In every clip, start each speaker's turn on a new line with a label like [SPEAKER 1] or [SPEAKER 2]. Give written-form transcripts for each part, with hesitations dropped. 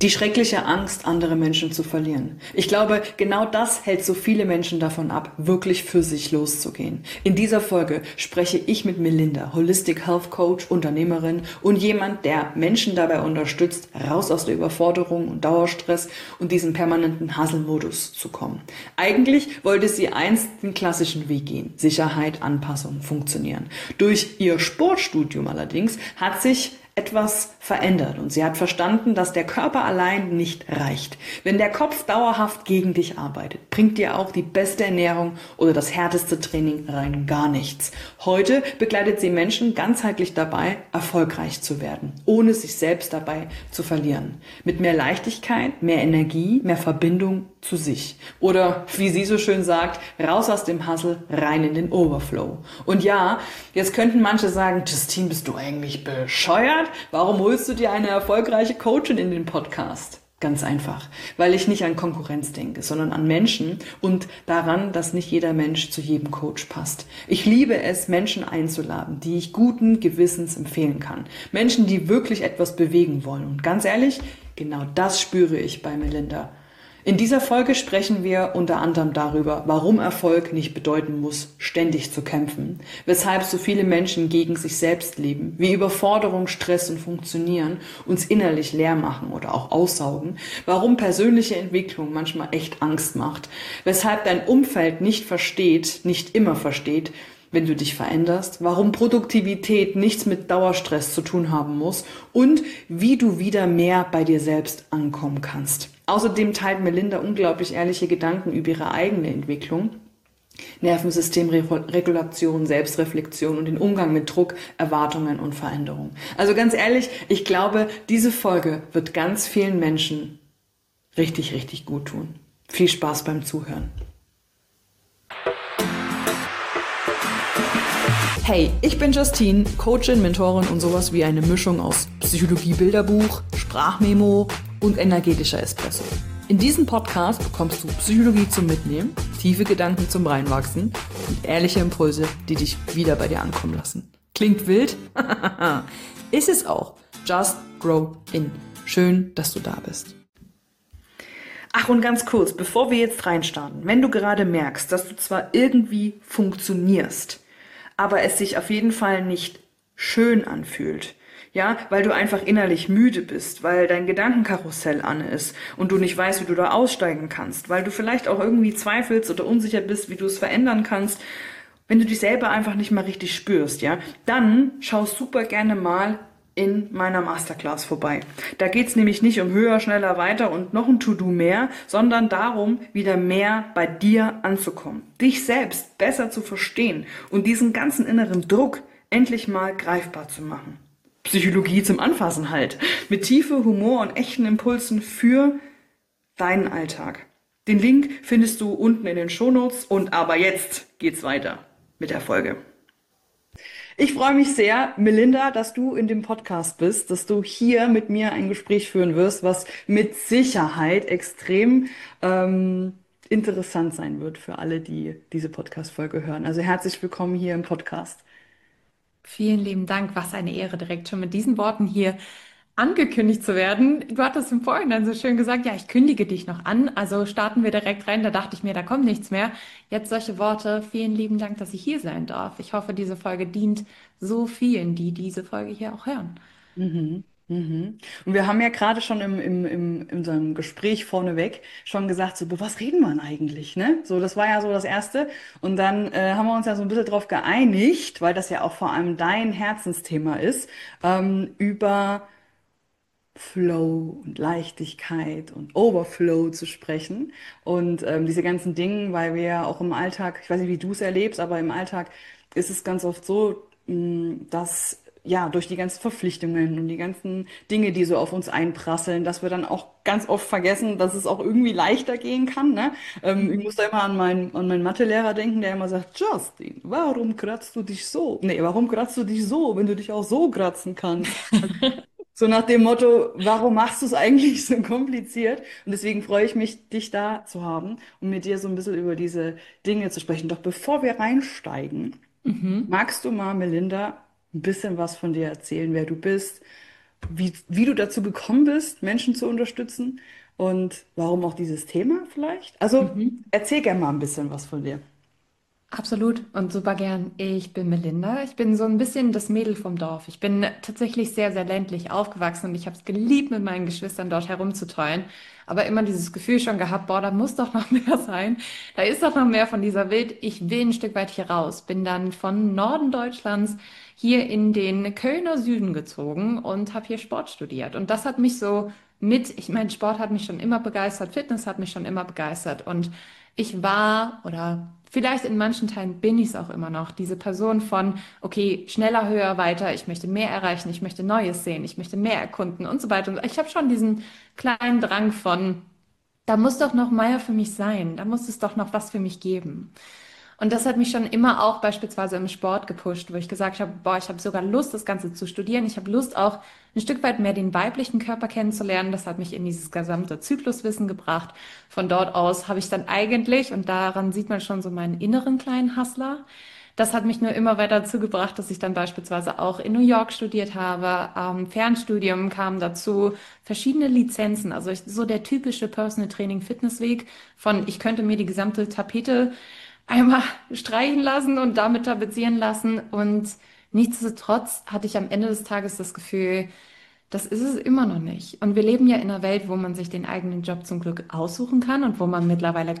[SPEAKER 1] Die schreckliche Angst, andere Menschen zu verlieren. Ich glaube, genau das hält so viele Menschen davon ab, wirklich für sich loszugehen. In dieser Folge spreche ich mit Melinda, Holistic Health Coach, Unternehmerin und jemand, der Menschen dabei unterstützt, raus aus der Überforderung und Dauerstress und diesem permanenten Hustle-Modus zu kommen. Eigentlich wollte sie einst den klassischen Weg gehen. Sicherheit, Anpassung, funktionieren. Durch ihr Sportstudium allerdings hat sich etwas verändert und sie hat verstanden, dass der Körper allein nicht reicht. Wenn der Kopf dauerhaft gegen dich arbeitet, bringt dir auch die beste Ernährung oder das härteste Training rein gar nichts. Heute begleitet sie Menschen ganzheitlich dabei, erfolgreich zu werden, ohne sich selbst dabei zu verlieren. Mit mehr Leichtigkeit, mehr Energie, mehr Verbindung zu sich. Oder wie sie so schön sagt, raus aus dem Hustle, rein in den Overflow. Und ja, jetzt könnten manche sagen, Justine, bist du eigentlich bescheuert? Warum holst du dir eine erfolgreiche Coachin in den Podcast? Ganz einfach, weil ich nicht an Konkurrenz denke, sondern an Menschen und daran, dass nicht jeder Mensch zu jedem Coach passt. Ich liebe es, Menschen einzuladen, die ich guten Gewissens empfehlen kann. Menschen, die wirklich etwas bewegen wollen. Und ganz ehrlich, genau das spüre ich bei Melinda. In dieser Folge sprechen wir unter anderem darüber, warum Erfolg nicht bedeuten muss, ständig zu kämpfen, weshalb so viele Menschen gegen sich selbst leben, wie Überforderung, Stress und Funktionieren uns innerlich leer machen oder auch aussaugen, warum persönliche Entwicklung manchmal echt Angst macht, weshalb dein Umfeld nicht immer versteht, wenn du dich veränderst, warum Produktivität nichts mit Dauerstress zu tun haben muss und wie du wieder mehr bei dir selbst ankommen kannst. Außerdem teilt Melinda unglaublich ehrliche Gedanken über ihre eigene Entwicklung, Nervensystemregulation, Selbstreflexion und den Umgang mit Druck, Erwartungen und Veränderungen. Also ganz ehrlich, ich glaube, diese Folge wird ganz vielen Menschen richtig, richtig gut tun. Viel Spaß beim Zuhören. Hey, ich bin Justine, Coachin, Mentorin und sowas wie eine Mischung aus Psychologie-Bilderbuch, Sprachmemo und energetischer Espresso. In diesem Podcast bekommst du Psychologie zum Mitnehmen, tiefe Gedanken zum Reinwachsen und ehrliche Impulse, die dich wieder bei dir ankommen lassen. Klingt wild? Ist es auch. Just grow in. Schön, dass du da bist. Ach, und ganz kurz, bevor wir jetzt reinstarten, wenn du gerade merkst, dass du zwar irgendwie funktionierst, aber es sich auf jeden Fall nicht schön anfühlt, ja, weil du einfach innerlich müde bist, weil dein Gedankenkarussell an ist und du nicht weißt, wie du da aussteigen kannst, weil du vielleicht auch irgendwie zweifelst oder unsicher bist, wie du es verändern kannst, wenn du dich selber einfach nicht mal richtig spürst, ja, dann schau super gerne mal in meiner Masterclass vorbei. Da geht's nämlich nicht um höher, schneller, weiter und noch ein To-Do mehr, sondern darum, wieder mehr bei dir anzukommen, dich selbst besser zu verstehen und diesen ganzen inneren Druck endlich mal greifbar zu machen. Psychologie zum Anfassen halt, mit Tiefe, Humor und echten Impulsen für deinen Alltag. Den Link findest du unten in den Shownotes und aber jetzt geht's weiter mit der Folge. Ich freue mich sehr, Melinda, dass du in dem Podcast bist, dass du hier mit mir ein Gespräch führen wirst, was mit Sicherheit extrem interessant sein wird für alle, die diese Podcast-Folge hören. Also herzlich willkommen hier im Podcast.
[SPEAKER 2] Vielen lieben Dank. Was eine Ehre, direkt schon mit diesen Worten hier angekündigt zu werden. Du hattest im Vorhinein so schön gesagt, ja, ich kündige dich noch an. Also starten wir direkt rein. Da dachte ich mir, da kommt nichts mehr. Jetzt solche Worte. Vielen lieben Dank, dass ich hier sein darf. Ich hoffe, diese Folge dient so vielen, die diese Folge hier auch hören.
[SPEAKER 1] Mhm. Mhm. Und wir haben ja gerade schon in unserem Gespräch vorneweg schon gesagt, so, über was reden wir denn eigentlich, ne? So, das war ja so das Erste. Und dann haben wir uns ja so ein bisschen drauf geeinigt, weil das ja auch vor allem dein Herzensthema ist, über Flow und Leichtigkeit und Overflow zu sprechen und diese ganzen Dinge, weil wir ja auch im Alltag, ich weiß nicht, wie du es erlebst, aber im Alltag ist es ganz oft so, dass ja durch die ganzen Verpflichtungen und die ganzen Dinge, die so auf uns einprasseln, dass wir dann auch ganz oft vergessen, dass es auch irgendwie leichter gehen kann, ne? Ich muss da immer an meinen Mathelehrer denken, der immer sagt, Justin, warum kratzt du dich so? Nee, warum kratzt du dich so, wenn du dich auch so kratzen kannst? So nach dem Motto, warum machst du es eigentlich so kompliziert? Und deswegen freue ich mich, dich da zu haben und mit dir so ein bisschen über diese Dinge zu sprechen. Doch bevor wir reinsteigen,
[SPEAKER 2] Mhm.
[SPEAKER 1] magst du mal, Melinda, ein bisschen was von dir erzählen, wer du bist, wie du dazu gekommen bist, Menschen zu unterstützen und warum auch dieses Thema vielleicht. Also
[SPEAKER 2] Mhm.
[SPEAKER 1] erzähl gerne mal ein bisschen was von dir.
[SPEAKER 2] Absolut und super gern. Ich bin Melinda. Ich bin so ein bisschen das Mädel vom Dorf. Ich bin tatsächlich sehr, sehr ländlich aufgewachsen und ich habe es geliebt, mit meinen Geschwistern dort herumzutollen. Aber immer dieses Gefühl schon gehabt, boah, da muss doch noch mehr sein. Da ist doch noch mehr von dieser Welt. Ich will ein Stück weit hier raus. Bin dann von Norden Deutschlands hier in den Kölner Süden gezogen und habe hier Sport studiert. Und das hat mich so ich meine, Sport hat mich schon immer begeistert, Fitness hat mich schon immer begeistert und ich war oder vielleicht in manchen Teilen bin ich es auch immer noch, diese Person von, okay, schneller, höher, weiter, ich möchte mehr erreichen, ich möchte Neues sehen, ich möchte mehr erkunden und so weiter. Und ich habe schon diesen kleinen Drang von, da muss doch noch mehr für mich sein, da muss es doch noch was für mich geben. Und das hat mich schon immer auch beispielsweise im Sport gepusht, wo ich gesagt habe, boah, ich habe sogar Lust, das Ganze zu studieren. Ich habe Lust, auch ein Stück weit mehr den weiblichen Körper kennenzulernen. Das hat mich in dieses gesamte Zykluswissen gebracht. Von dort aus habe ich dann eigentlich, und daran sieht man schon so meinen inneren kleinen Hustler, das hat mich nur immer weiter dazu gebracht, dass ich dann beispielsweise auch in New York studiert habe. Fernstudium kam dazu, verschiedene Lizenzen, also so der typische Personal Training Fitnessweg von, ich könnte mir die gesamte Tapete einmal streichen lassen und damit tapezieren lassen. Und nichtsdestotrotz hatte ich am Ende des Tages das Gefühl, das ist es immer noch nicht. Und wir leben ja in einer Welt, wo man sich den eigenen Job zum Glück aussuchen kann und wo man mittlerweile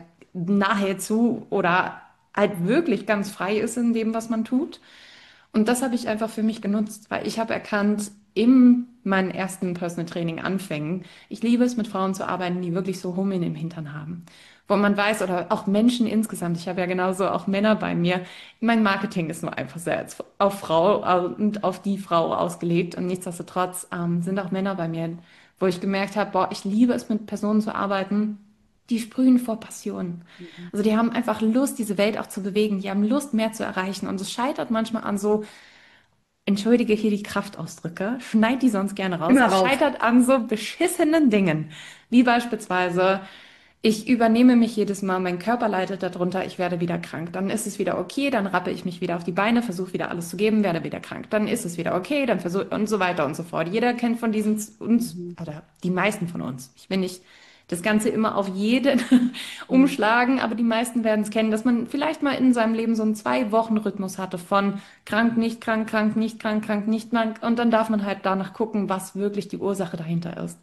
[SPEAKER 2] nahezu oder halt wirklich ganz frei ist in dem, was man tut. Und das habe ich einfach für mich genutzt, weil ich habe erkannt, in meinen ersten Personal Training Anfängen, ich liebe es, mit Frauen zu arbeiten, die wirklich so Hummeln im Hintern haben. Wo man weiß, oder auch Menschen insgesamt, ich habe ja genauso auch Männer bei mir, mein Marketing ist nur einfach sehr auf Frau und auf die Frau ausgelegt. Und nichtsdestotrotz sind auch Männer bei mir, wo ich gemerkt habe, boah, ich liebe es, mit Personen zu arbeiten, die sprühen vor Passion.
[SPEAKER 1] Mhm.
[SPEAKER 2] Also die haben einfach Lust, diese Welt auch zu bewegen. Die haben Lust, mehr zu erreichen. Und es scheitert manchmal an so, entschuldige hier die Kraftausdrücke, schneid die sonst gerne raus.
[SPEAKER 1] Immer
[SPEAKER 2] Es
[SPEAKER 1] raus.
[SPEAKER 2] scheitert an so beschissenen Dingen, wie beispielsweise, ich übernehme mich jedes Mal, mein Körper leidet darunter, ich werde wieder krank. Dann ist es wieder okay, dann rappe ich mich wieder auf die Beine, versuche wieder alles zu geben, werde wieder krank. Dann ist es wieder okay, dann versuche und so weiter und so fort. Jeder kennt von diesen uns,
[SPEAKER 1] Mhm.
[SPEAKER 2] oder die meisten von uns. Ich will nicht das Ganze immer auf jeden
[SPEAKER 1] Mhm.
[SPEAKER 2] umschlagen, aber die meisten werden es kennen, dass man vielleicht mal in seinem Leben so einen 2 Wochen Rhythmus hatte von krank, nicht krank, krank, nicht krank, krank, nicht krank. Und dann darf man halt danach gucken, was wirklich die Ursache dahinter ist.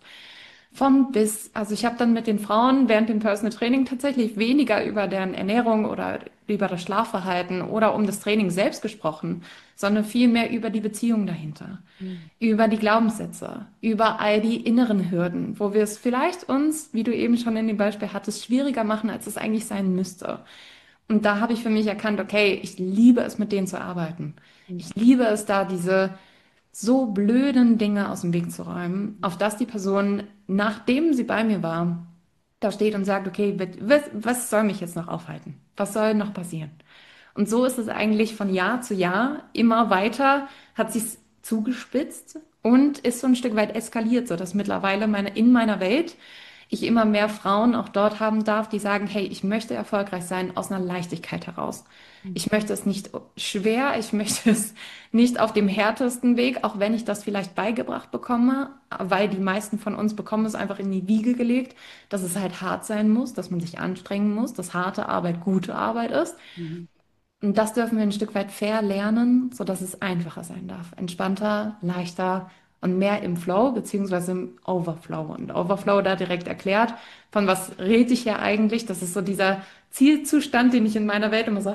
[SPEAKER 2] Von bis, also ich habe dann mit den Frauen während dem Personal Training tatsächlich weniger über deren Ernährung oder über das Schlafverhalten oder um das Training selbst gesprochen, sondern vielmehr über die Beziehung dahinter,
[SPEAKER 1] Mhm.
[SPEAKER 2] über die Glaubenssätze, über all die inneren Hürden, wo wir es vielleicht uns, wie du eben schon in dem Beispiel hattest, schwieriger machen, als es eigentlich sein müsste. Und da habe ich für mich erkannt, okay, ich liebe es, mit denen zu arbeiten. Ich liebe es, da diese so blöden Dinge aus dem Weg zu räumen, auf dass die Person, nachdem sie bei mir war, da steht und sagt, okay, was soll mich jetzt noch aufhalten? Was soll noch passieren? Und so ist es eigentlich von Jahr zu Jahr immer weiter, hat sich zugespitzt und ist so ein Stück weit eskaliert, so dass mittlerweile in meiner Welt ich immer mehr Frauen auch dort haben darf, die sagen, hey, ich möchte erfolgreich sein aus einer Leichtigkeit heraus. Ich möchte es nicht schwer, ich möchte es nicht auf dem härtesten Weg, auch wenn ich das vielleicht beigebracht bekomme, weil die meisten von uns bekommen es einfach in die Wiege gelegt, dass es halt hart sein muss, dass man sich anstrengen muss, dass harte Arbeit gute Arbeit ist.
[SPEAKER 1] Mhm.
[SPEAKER 2] Und das dürfen wir ein Stück weit fair lernen, sodass es einfacher sein darf. Entspannter, leichter und mehr im Flow beziehungsweise im Overflow. Und Overflow da direkt erklärt, von was rede ich ja eigentlich? Das ist so dieser Zielzustand, den ich in meiner Welt immer so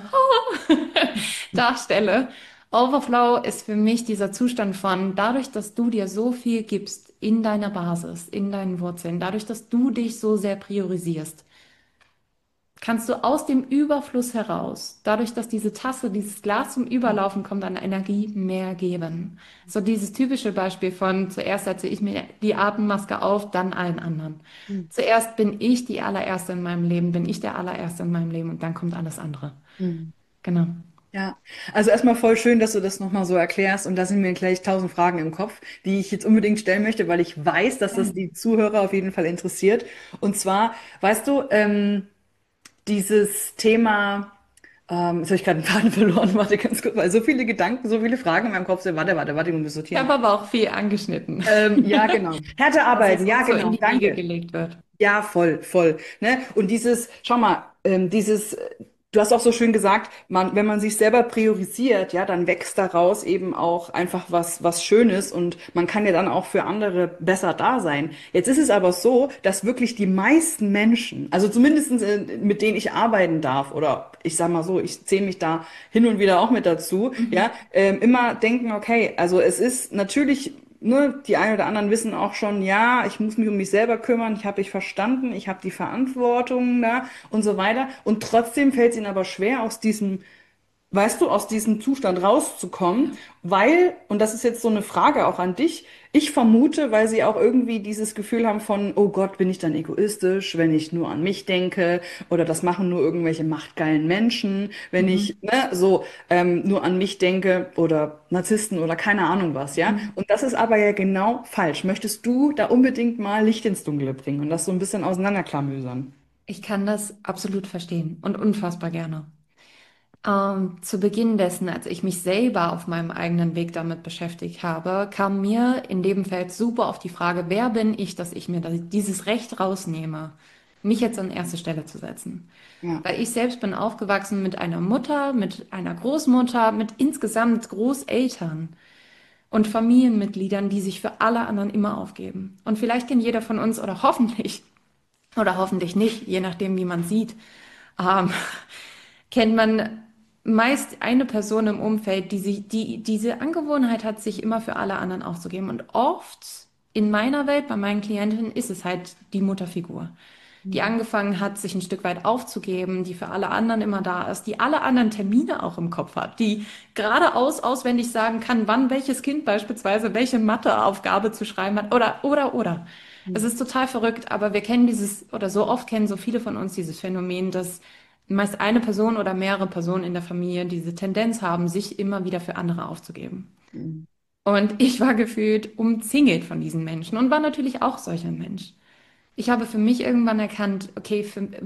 [SPEAKER 2] darstelle. Overflow ist für mich dieser Zustand von, dadurch, dass du dir so viel gibst in deiner Basis, in deinen Wurzeln, dadurch, dass du dich so sehr priorisierst, kannst du aus dem Überfluss heraus, dadurch, dass diese Tasse, dieses Glas zum Überlaufen kommt, an Energie mehr geben. So dieses typische Beispiel von zuerst setze ich mir die Atemmaske auf, dann allen anderen.
[SPEAKER 1] Mhm.
[SPEAKER 2] Zuerst bin ich die allererste in meinem Leben, bin ich der allererste in meinem Leben und dann kommt alles andere.
[SPEAKER 1] Mhm.
[SPEAKER 2] Genau.
[SPEAKER 1] Ja, also erstmal voll schön, dass du das nochmal so erklärst und da sind mir gleich 1000 Fragen im Kopf, die ich jetzt unbedingt stellen möchte, weil ich weiß, dass das die Zuhörer auf jeden Fall interessiert. Und zwar, weißt du, dieses Thema Jetzt habe ich gerade den Faden verloren. Warte ganz kurz, weil so viele Gedanken, so viele Fragen in meinem Kopf sind. Warte, ich muss
[SPEAKER 2] Ich
[SPEAKER 1] sortieren.
[SPEAKER 2] habe aber auch viel angeschnitten,
[SPEAKER 1] Ja, genau. Härte
[SPEAKER 2] dass
[SPEAKER 1] arbeiten,
[SPEAKER 2] es
[SPEAKER 1] ja,
[SPEAKER 2] uns so in
[SPEAKER 1] genau.
[SPEAKER 2] die Wiege
[SPEAKER 1] Danke.
[SPEAKER 2] gelegt wird.
[SPEAKER 1] Ja, voll, voll. Ne? Und schau mal, du hast auch so schön gesagt, wenn man sich selber priorisiert, ja, dann wächst daraus eben auch einfach was Schönes und man kann ja dann auch für andere besser da sein. Jetzt ist es aber so, dass wirklich die meisten Menschen, also zumindest mit denen ich arbeiten darf, oder ich sag mal so, ich zähle mich da hin und wieder auch mit dazu,
[SPEAKER 2] Mhm.
[SPEAKER 1] ja, immer denken, okay, also es ist natürlich, ne, die einen oder anderen wissen auch schon, ja, ich muss mich um mich selber kümmern, ich habe mich verstanden, ich habe die Verantwortung da und so weiter. Und trotzdem fällt es ihnen aber schwer, weißt du, aus diesem Zustand rauszukommen, weil, und das ist jetzt so eine Frage auch an dich, ich vermute, weil sie auch irgendwie dieses Gefühl haben von, oh Gott, bin ich dann egoistisch, wenn ich nur an mich denke, oder das machen nur irgendwelche machtgeilen Menschen, wenn ich,
[SPEAKER 2] Mhm.
[SPEAKER 1] ne, nur an mich denke, oder Narzissten oder keine Ahnung was, ja.
[SPEAKER 2] Mhm.
[SPEAKER 1] Und das ist aber ja genau falsch. Möchtest du da unbedingt mal Licht ins Dunkle bringen und das so ein bisschen auseinanderklamüsern?
[SPEAKER 2] Ich kann das absolut verstehen und unfassbar gerne. Zu Beginn dessen, als ich mich selber auf meinem eigenen Weg damit beschäftigt habe, kam mir in dem Feld super auf die Frage, wer bin ich, dass ich mir dieses Recht rausnehme, mich jetzt an erste Stelle zu setzen.
[SPEAKER 1] Ja.
[SPEAKER 2] Weil ich selbst bin aufgewachsen mit einer Mutter, mit einer Großmutter, mit insgesamt Großeltern und Familienmitgliedern, die sich für alle anderen immer aufgeben. Und vielleicht kennt jeder von uns oder hoffentlich nicht, je nachdem, wie man sieht, ähm, kennt man meist eine Person im Umfeld, die diese Angewohnheit hat, sich immer für alle anderen aufzugeben. Und oft in meiner Welt, bei meinen Klientinnen, ist es halt die Mutterfigur, die angefangen hat, sich ein Stück weit aufzugeben, die für alle anderen immer da ist, die alle anderen Termine auch im Kopf hat, die geradeaus auswendig sagen kann, wann welches Kind beispielsweise welche Matheaufgabe zu schreiben hat oder. Es ist total verrückt, aber wir kennen oder so oft kennen so viele von uns dieses Phänomen, dass meist eine Person oder mehrere Personen in der Familie diese Tendenz haben, sich immer wieder für andere aufzugeben.
[SPEAKER 1] Mhm.
[SPEAKER 2] Und ich war gefühlt umzingelt von diesen Menschen und war natürlich auch solch ein Mensch. Ich habe für mich irgendwann erkannt, okay,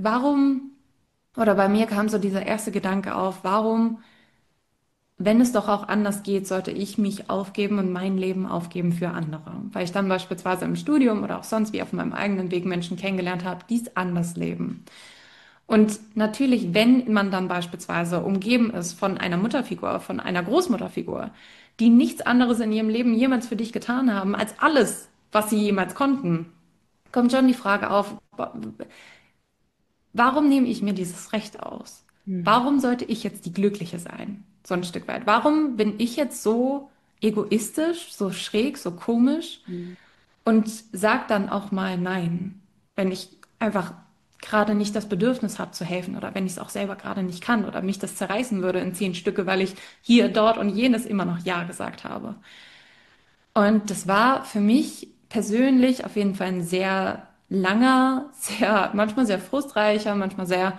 [SPEAKER 2] oder bei mir kam so dieser erste Gedanke auf, warum, wenn es doch auch anders geht, sollte ich mich aufgeben und mein Leben aufgeben für andere? Weil ich dann beispielsweise im Studium oder auch sonst wie auf meinem eigenen Weg Menschen kennengelernt habe, die es anders leben. Und natürlich, wenn man dann beispielsweise umgeben ist von einer Mutterfigur, von einer Großmutterfigur, die nichts anderes in ihrem Leben jemals für dich getan haben, als alles, was sie jemals konnten, kommt schon die Frage auf, warum nehme ich mir dieses Recht aus?
[SPEAKER 1] Mhm.
[SPEAKER 2] Warum sollte ich jetzt die Glückliche sein? So ein Stück weit. Warum bin ich jetzt so egoistisch, so schräg, so komisch
[SPEAKER 1] Mhm.
[SPEAKER 2] und sag dann auch mal nein, wenn ich einfach gerade nicht das Bedürfnis habe zu helfen oder wenn ich es auch selber gerade nicht kann oder mich das zerreißen würde in 10 Stücke, weil ich hier, dort und jenes immer noch Ja gesagt habe. Und das war für mich persönlich auf jeden Fall ein sehr langer, manchmal sehr frustreicher, manchmal sehr,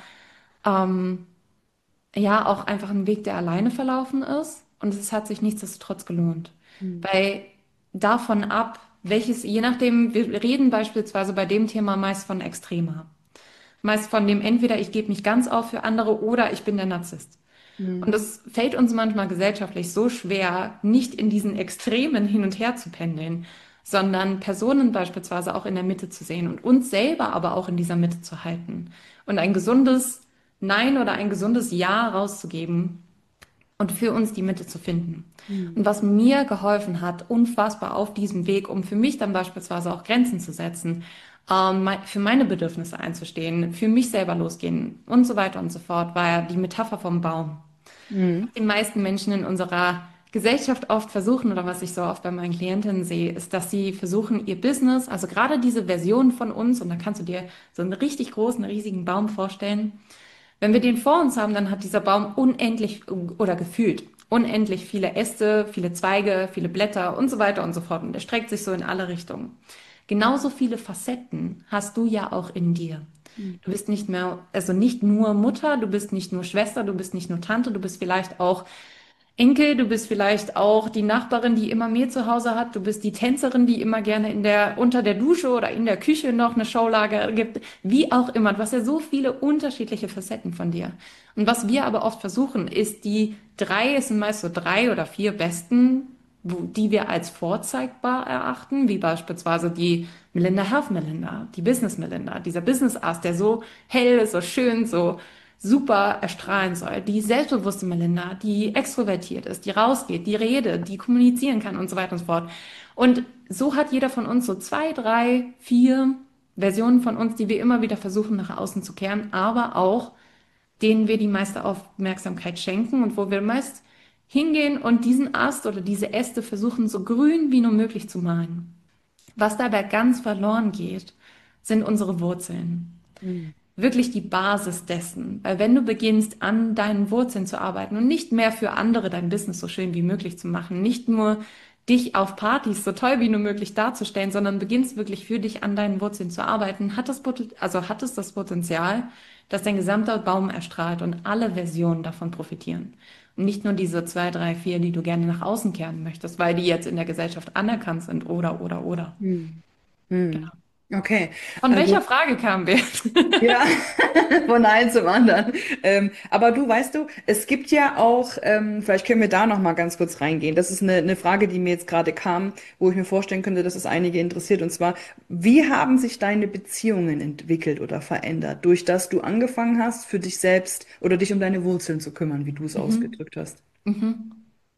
[SPEAKER 2] ja, auch einfach ein Weg, der alleine verlaufen ist. Und es hat sich nichtsdestotrotz gelohnt.
[SPEAKER 1] Mhm.
[SPEAKER 2] Weil davon ab, je nachdem, wir reden beispielsweise bei dem Thema meist von Extremer. Meist von dem entweder ich gebe mich ganz auf für andere oder ich bin der Narzisst. Und
[SPEAKER 1] Mhm.
[SPEAKER 2] es fällt uns manchmal gesellschaftlich so schwer, nicht in diesen Extremen hin und her zu pendeln, sondern Personen beispielsweise auch in der Mitte zu sehen und uns selber aber auch in dieser Mitte zu halten und ein gesundes Nein oder ein gesundes Ja rauszugeben und für uns die Mitte zu finden.
[SPEAKER 1] Mhm.
[SPEAKER 2] Und was mir geholfen hat, unfassbar auf diesem Weg, um für mich dann beispielsweise auch Grenzen zu setzen, für meine Bedürfnisse einzustehen, für mich selber losgehen und so weiter und so fort, war ja die Metapher vom Baum.
[SPEAKER 1] Mhm.
[SPEAKER 2] Die meisten Menschen in unserer Gesellschaft oft versuchen, oder was ich so oft bei meinen Klientinnen sehe, ist, dass sie versuchen, ihr Business, also gerade diese Version von uns, und da kannst du dir so einen richtig großen, riesigen Baum vorstellen. Wenn wir den vor uns haben, dann hat dieser Baum unendlich oder gefühlt unendlich viele Äste, viele Zweige, viele Blätter und so weiter und so fort. Und der streckt sich so in alle Richtungen. Genauso viele Facetten hast du ja auch in dir. Du bist nicht mehr, also nicht nur Mutter, du bist nicht nur Schwester, du bist nicht nur Tante, du bist vielleicht auch Enkel, du bist vielleicht auch die Nachbarin, die immer mehr zu Hause hat. Du bist die Tänzerin, die immer gerne unter der Dusche oder in der Küche noch eine Showlage gibt. Wie auch immer. Du hast ja so viele unterschiedliche Facetten von dir. Und was wir aber oft versuchen, ist es sind meist so 3 oder 4 besten, die wir als vorzeigbar erachten, wie beispielsweise die Melinda Health Melinda, die Business Melinda, dieser Business Ass, der so hell ist, so schön, so super erstrahlen soll. Die selbstbewusste Melinda, die extrovertiert ist, die rausgeht, die redet, die kommunizieren kann und so weiter und so fort. Und so hat jeder von uns so 2, 3, 4 Versionen von uns, die wir immer wieder versuchen nach außen zu kehren, aber auch denen wir die meiste Aufmerksamkeit schenken und wo wir meist hingehen und diesen Ast oder diese Äste versuchen, so grün wie nur möglich zu malen. Was dabei ganz verloren geht, sind unsere Wurzeln,
[SPEAKER 1] Mhm.
[SPEAKER 2] wirklich die Basis dessen. Weil wenn du beginnst, an deinen Wurzeln zu arbeiten und nicht mehr für andere dein Business so schön wie möglich zu machen, nicht nur dich auf Partys so toll wie nur möglich darzustellen, sondern beginnst wirklich für dich an deinen Wurzeln zu arbeiten, hat es das Potenzial, dass dein gesamter Baum erstrahlt und alle Versionen davon profitieren. Und nicht nur diese 2, 3, 4, die du gerne nach außen kehren möchtest, weil die jetzt in der Gesellschaft anerkannt sind oder.
[SPEAKER 1] Mhm. Mhm. Okay,
[SPEAKER 2] Von
[SPEAKER 1] also
[SPEAKER 2] welcher Frage kamen wir?
[SPEAKER 1] ja, von einem zum anderen. Aber du, weißt du, es gibt ja auch, vielleicht können wir da noch mal ganz kurz reingehen. Das ist eine Frage, die mir jetzt gerade kam, wo ich mir vorstellen könnte, dass es einige interessiert. Und zwar, wie haben sich deine Beziehungen entwickelt oder verändert, durch das du angefangen hast, für dich selbst oder dich um deine Wurzeln zu kümmern, wie du es
[SPEAKER 2] Mhm.
[SPEAKER 1] ausgedrückt hast?
[SPEAKER 2] Mhm.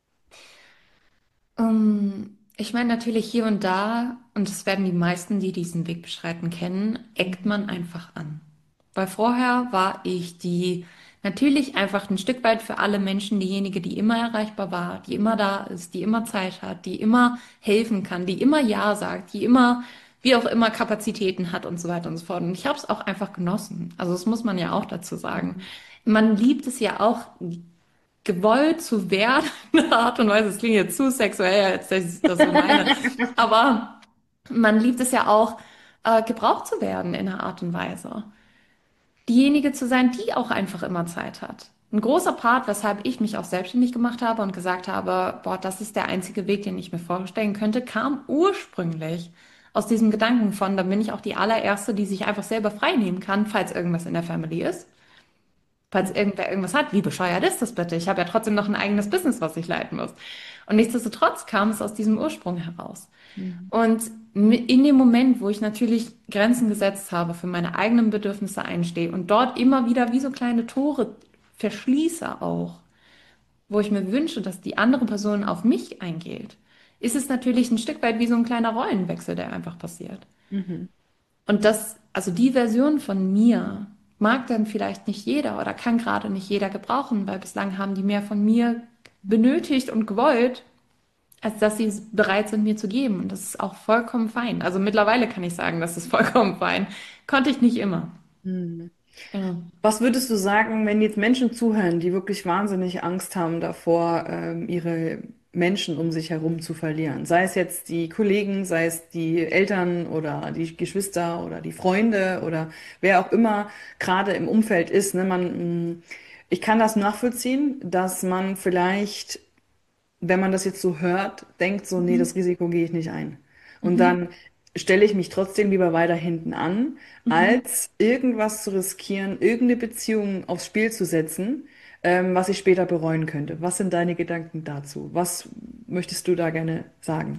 [SPEAKER 2] Ich meine natürlich hier und da, und das werden die meisten, die diesen Weg beschreiten, kennen, eckt man einfach an. Weil vorher war ich natürlich einfach ein Stück weit für alle Menschen diejenige, die immer erreichbar war, die immer da ist, die immer Zeit hat, die immer helfen kann, die immer Ja sagt, die immer, wie auch immer, Kapazitäten hat und so weiter und so fort. Und ich habe es auch einfach genossen. Also das muss man ja auch dazu sagen.
[SPEAKER 1] Mhm.
[SPEAKER 2] Man liebt es ja auch, gewollt zu werden, in einer Art und Weise. Das klingt jetzt zu sexuell, als dass ich das so meine. Aber man liebt es ja auch, gebraucht zu werden in einer Art und Weise. Diejenige zu sein, die auch einfach immer Zeit hat. Ein großer Part, weshalb ich mich auch selbstständig gemacht habe und gesagt habe, boah, das ist der einzige Weg, den ich mir vorstellen könnte, kam ursprünglich aus diesem Gedanken von, dann bin ich auch die allererste, die sich einfach selber frei nehmen kann, falls irgendwas in der Family ist. Falls irgendwer irgendwas hat, wie bescheuert ist das bitte? Ich habe ja trotzdem noch ein eigenes Business, was ich leiten muss. Und nichtsdestotrotz kam es aus diesem Ursprung heraus.
[SPEAKER 1] Mhm.
[SPEAKER 2] Und in dem Moment, wo ich natürlich Grenzen gesetzt habe, für meine eigenen Bedürfnisse einstehe und dort immer wieder wie so kleine Tore verschließe auch, wo ich mir wünsche, dass die andere Person auf mich eingeht, ist es natürlich ein Stück weit wie so ein kleiner Rollenwechsel, der einfach passiert.
[SPEAKER 1] Mhm.
[SPEAKER 2] Und also die Version von mir mag dann vielleicht nicht jeder oder kann gerade nicht jeder gebrauchen, weil bislang haben die mehr von mir benötigt und gewollt, als dass sie bereit sind, mir zu geben. Und das ist auch vollkommen fein. Also mittlerweile kann ich sagen, das ist vollkommen fein. Konnte ich nicht immer.
[SPEAKER 1] Mhm.
[SPEAKER 2] Ja.
[SPEAKER 1] Was würdest du sagen, wenn jetzt Menschen zuhören, die wirklich wahnsinnig Angst haben davor, ihre Menschen um sich herum zu verlieren? Sei es jetzt die Kollegen, sei es die Eltern oder die Geschwister oder die Freunde oder wer auch immer gerade im Umfeld ist, ne? Ich kann das nachvollziehen, dass man vielleicht, wenn man das jetzt so hört, denkt so, nee, das
[SPEAKER 2] Mhm.
[SPEAKER 1] Risiko gehe ich nicht ein. Und
[SPEAKER 2] Mhm.
[SPEAKER 1] dann stelle ich mich trotzdem lieber weiter hinten an,
[SPEAKER 2] Mhm.
[SPEAKER 1] als irgendwas zu riskieren, irgendeine Beziehung aufs Spiel zu setzen, was ich später bereuen könnte. Was sind deine Gedanken dazu? Was möchtest du da gerne sagen?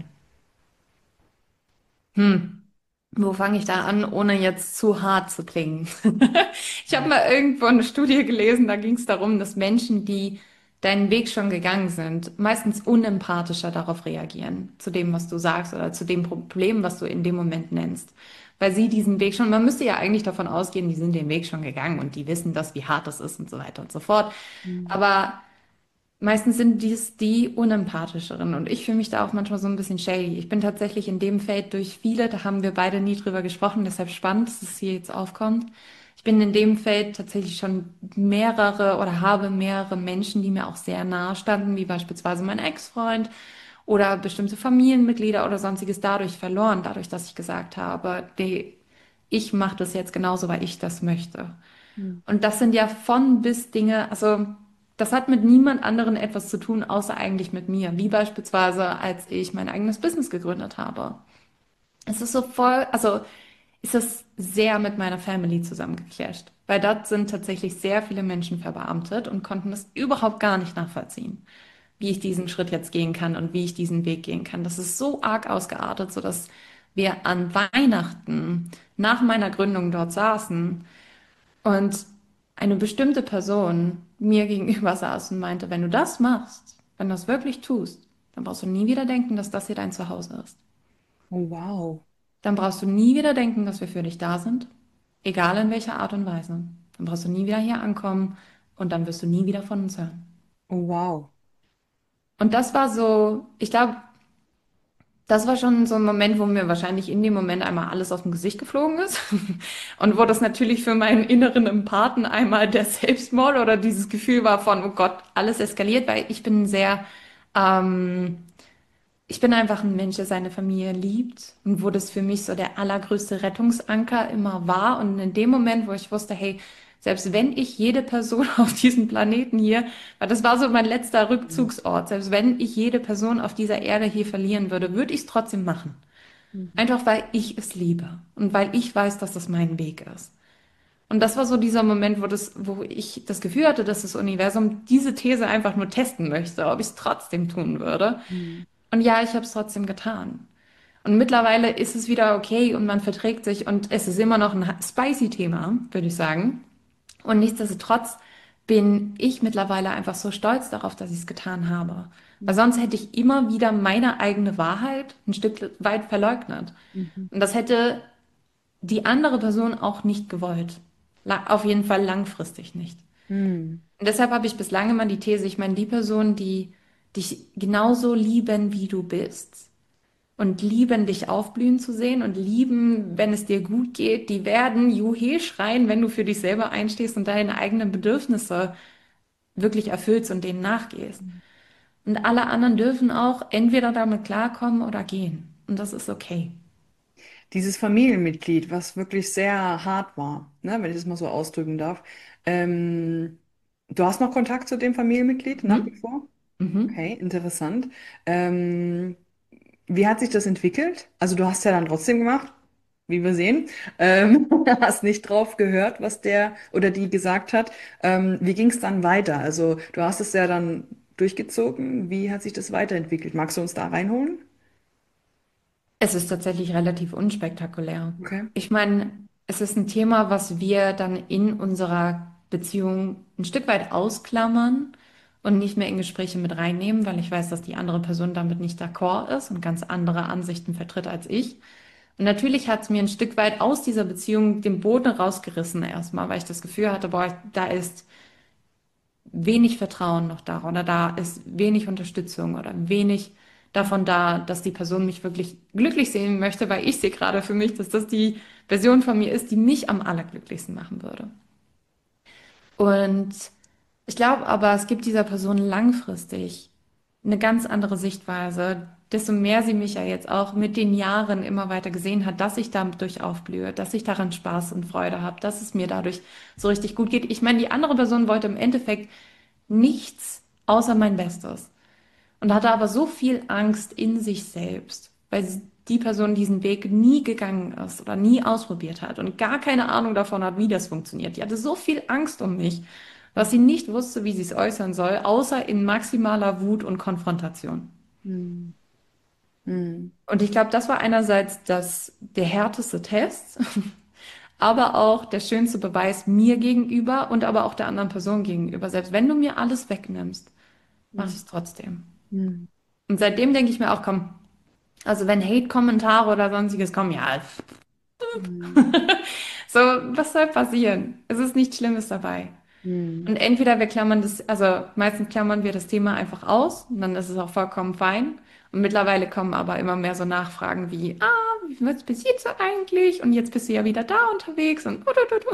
[SPEAKER 2] Hm. Wo fange ich da an, ohne jetzt zu hart zu klingen? Ich habe mal irgendwo eine Studie gelesen, da ging es darum, dass Menschen, die deinen Weg schon gegangen sind, meistens unempathischer darauf reagieren, zu dem, was du sagst oder zu dem Problem, was du in dem Moment nennst. Weil sie diesen Weg schon, man müsste ja eigentlich davon ausgehen, die sind den Weg schon gegangen und die wissen das, wie hart das ist und so weiter und so fort.
[SPEAKER 1] Mhm.
[SPEAKER 2] Aber meistens sind dies die unempathischeren und ich fühle mich da auch manchmal so ein bisschen shady. Ich bin tatsächlich in dem Feld durch viele, da haben wir beide nie drüber gesprochen, deshalb spannend, dass es hier jetzt aufkommt. Ich bin in dem Feld tatsächlich schon mehrere oder habe mehrere Menschen, die mir auch sehr nahe standen, wie beispielsweise mein Ex-Freund oder bestimmte Familienmitglieder oder sonstiges dadurch verloren, dadurch, dass ich gesagt habe, ich mache das jetzt genauso, weil ich das möchte.
[SPEAKER 1] Mhm.
[SPEAKER 2] Und das sind ja von bis Dinge, also Das hat mit niemand anderen etwas zu tun, außer eigentlich mit mir. Wie beispielsweise, als ich mein eigenes Business gegründet habe. Es ist so voll, also ist das sehr mit meiner Family zusammengeclasht. Weil dort sind tatsächlich sehr viele Menschen verbeamtet und konnten das überhaupt gar nicht nachvollziehen, wie ich diesen Schritt jetzt gehen kann und wie ich diesen Weg gehen kann. Das ist so arg ausgeartet, sodass wir an Weihnachten nach meiner Gründung dort saßen und eine bestimmte Person mir gegenüber saß und meinte, wenn du das machst, wenn du das wirklich tust, dann brauchst du nie wieder denken, dass das hier dein Zuhause ist.
[SPEAKER 1] Oh, wow.
[SPEAKER 2] Dann brauchst du nie wieder denken, dass wir für dich da sind, egal in welcher Art und Weise. Dann brauchst du nie wieder hier ankommen und dann wirst du nie wieder von uns hören.
[SPEAKER 1] Oh, wow.
[SPEAKER 2] Und das war so, ich glaube, das war schon so ein Moment, wo mir wahrscheinlich in dem Moment einmal alles aus dem Gesicht geflogen ist. Und wo das natürlich für meinen inneren Empathen einmal der Selbstmord oder dieses Gefühl war von, oh Gott, alles eskaliert, weil ich bin sehr, ähm, ich bin einfach ein Mensch, der seine Familie liebt und wo das für mich so der allergrößte Rettungsanker immer war. Und in dem Moment, wo ich wusste, hey, selbst wenn ich jede Person auf diesem Planeten hier, weil das war so mein letzter Rückzugsort, selbst wenn ich jede Person auf dieser Erde hier verlieren würde, würde ich es trotzdem machen.
[SPEAKER 1] Mhm.
[SPEAKER 2] Einfach weil ich es liebe und weil ich weiß, dass das mein Weg ist. Und das war so dieser Moment, wo ich das Gefühl hatte, dass das Universum diese These einfach nur testen möchte, ob ich es trotzdem tun würde.
[SPEAKER 1] Mhm.
[SPEAKER 2] Und ja, ich habe es trotzdem getan. Und mittlerweile ist es wieder okay und man verträgt sich und es ist immer noch ein spicy Thema, würde ich sagen. Und nichtsdestotrotz bin ich mittlerweile einfach so stolz darauf, dass ich es getan habe. Weil sonst hätte ich immer wieder meine eigene Wahrheit ein Stück weit verleugnet.
[SPEAKER 1] Mhm.
[SPEAKER 2] Und das hätte die andere Person auch nicht gewollt. Auf jeden Fall langfristig nicht.
[SPEAKER 1] Mhm.
[SPEAKER 2] Und deshalb habe ich bislang immer die These, ich meine, die Personen, die dich genauso lieben, wie du bist und lieben, dich aufblühen zu sehen und lieben, wenn es dir gut geht, die werden Juhe schreien, wenn du für dich selber einstehst und deine eigenen Bedürfnisse wirklich erfüllst und denen nachgehst. Und alle anderen dürfen auch entweder damit klarkommen oder gehen. Und das ist okay.
[SPEAKER 1] Dieses Familienmitglied, was wirklich sehr hart war, ne, wenn ich das mal so ausdrücken darf. Du hast noch Kontakt zu dem Familienmitglied nach wie
[SPEAKER 2] Mhm.
[SPEAKER 1] vor?
[SPEAKER 2] Mhm.
[SPEAKER 1] Okay, interessant. Ähm, Wie hat sich das entwickelt? Also du hast ja dann trotzdem gemacht, wie wir sehen. Hast nicht drauf gehört, was der oder die gesagt hat. Wie ging es dann weiter? Also du hast es ja dann durchgezogen. Wie hat sich das weiterentwickelt? Magst du uns da reinholen?
[SPEAKER 2] Es ist tatsächlich relativ unspektakulär.
[SPEAKER 1] Okay.
[SPEAKER 2] Ich meine, es ist ein Thema, was wir dann in unserer Beziehung ein Stück weit ausklammern und nicht mehr in Gespräche mit reinnehmen, weil ich weiß, dass die andere Person damit nicht d'accord ist und ganz andere Ansichten vertritt als ich. Und natürlich hat es mir ein Stück weit aus dieser Beziehung den Boden rausgerissen erstmal, weil ich das Gefühl hatte, boah, da ist wenig Vertrauen noch da oder da ist wenig Unterstützung oder wenig davon da, dass die Person mich wirklich glücklich sehen möchte, weil ich sehe gerade für mich, dass das die Version von mir ist, die mich am allerglücklichsten machen würde. Und ich glaube aber, es gibt dieser Person langfristig eine ganz andere Sichtweise, desto mehr sie mich ja jetzt auch mit den Jahren immer weiter gesehen hat, dass ich dadurch aufblühe, dass ich daran Spaß und Freude habe, dass es mir dadurch so richtig gut geht. Ich meine, die andere Person wollte im Endeffekt nichts außer mein Bestes und hatte aber so viel Angst in sich selbst, weil die Person diesen Weg nie gegangen ist oder nie ausprobiert hat und gar keine Ahnung davon hat, wie das funktioniert. Die hatte so viel Angst um mich, dass sie nicht wusste, wie sie es äußern soll, außer in maximaler Wut und Konfrontation.
[SPEAKER 1] Hm. Hm.
[SPEAKER 2] Und ich glaube, das war einerseits der härteste Test, aber auch der schönste Beweis mir gegenüber und aber auch der anderen Person gegenüber. Selbst wenn du mir alles wegnimmst, mache ich
[SPEAKER 1] Hm.
[SPEAKER 2] es trotzdem.
[SPEAKER 1] Hm.
[SPEAKER 2] Und seitdem denke ich mir auch, komm, also wenn Hate-Kommentare oder sonstiges kommen, ja,
[SPEAKER 1] Hm.
[SPEAKER 2] so, was soll passieren? Es ist nichts Schlimmes dabei.
[SPEAKER 1] Hm.
[SPEAKER 2] Und entweder wir klammern das, also meistens klammern wir das Thema einfach aus und dann ist es auch vollkommen fein. Und mittlerweile kommen aber immer mehr so Nachfragen wie, was passiert so eigentlich? Und jetzt bist du ja wieder da unterwegs und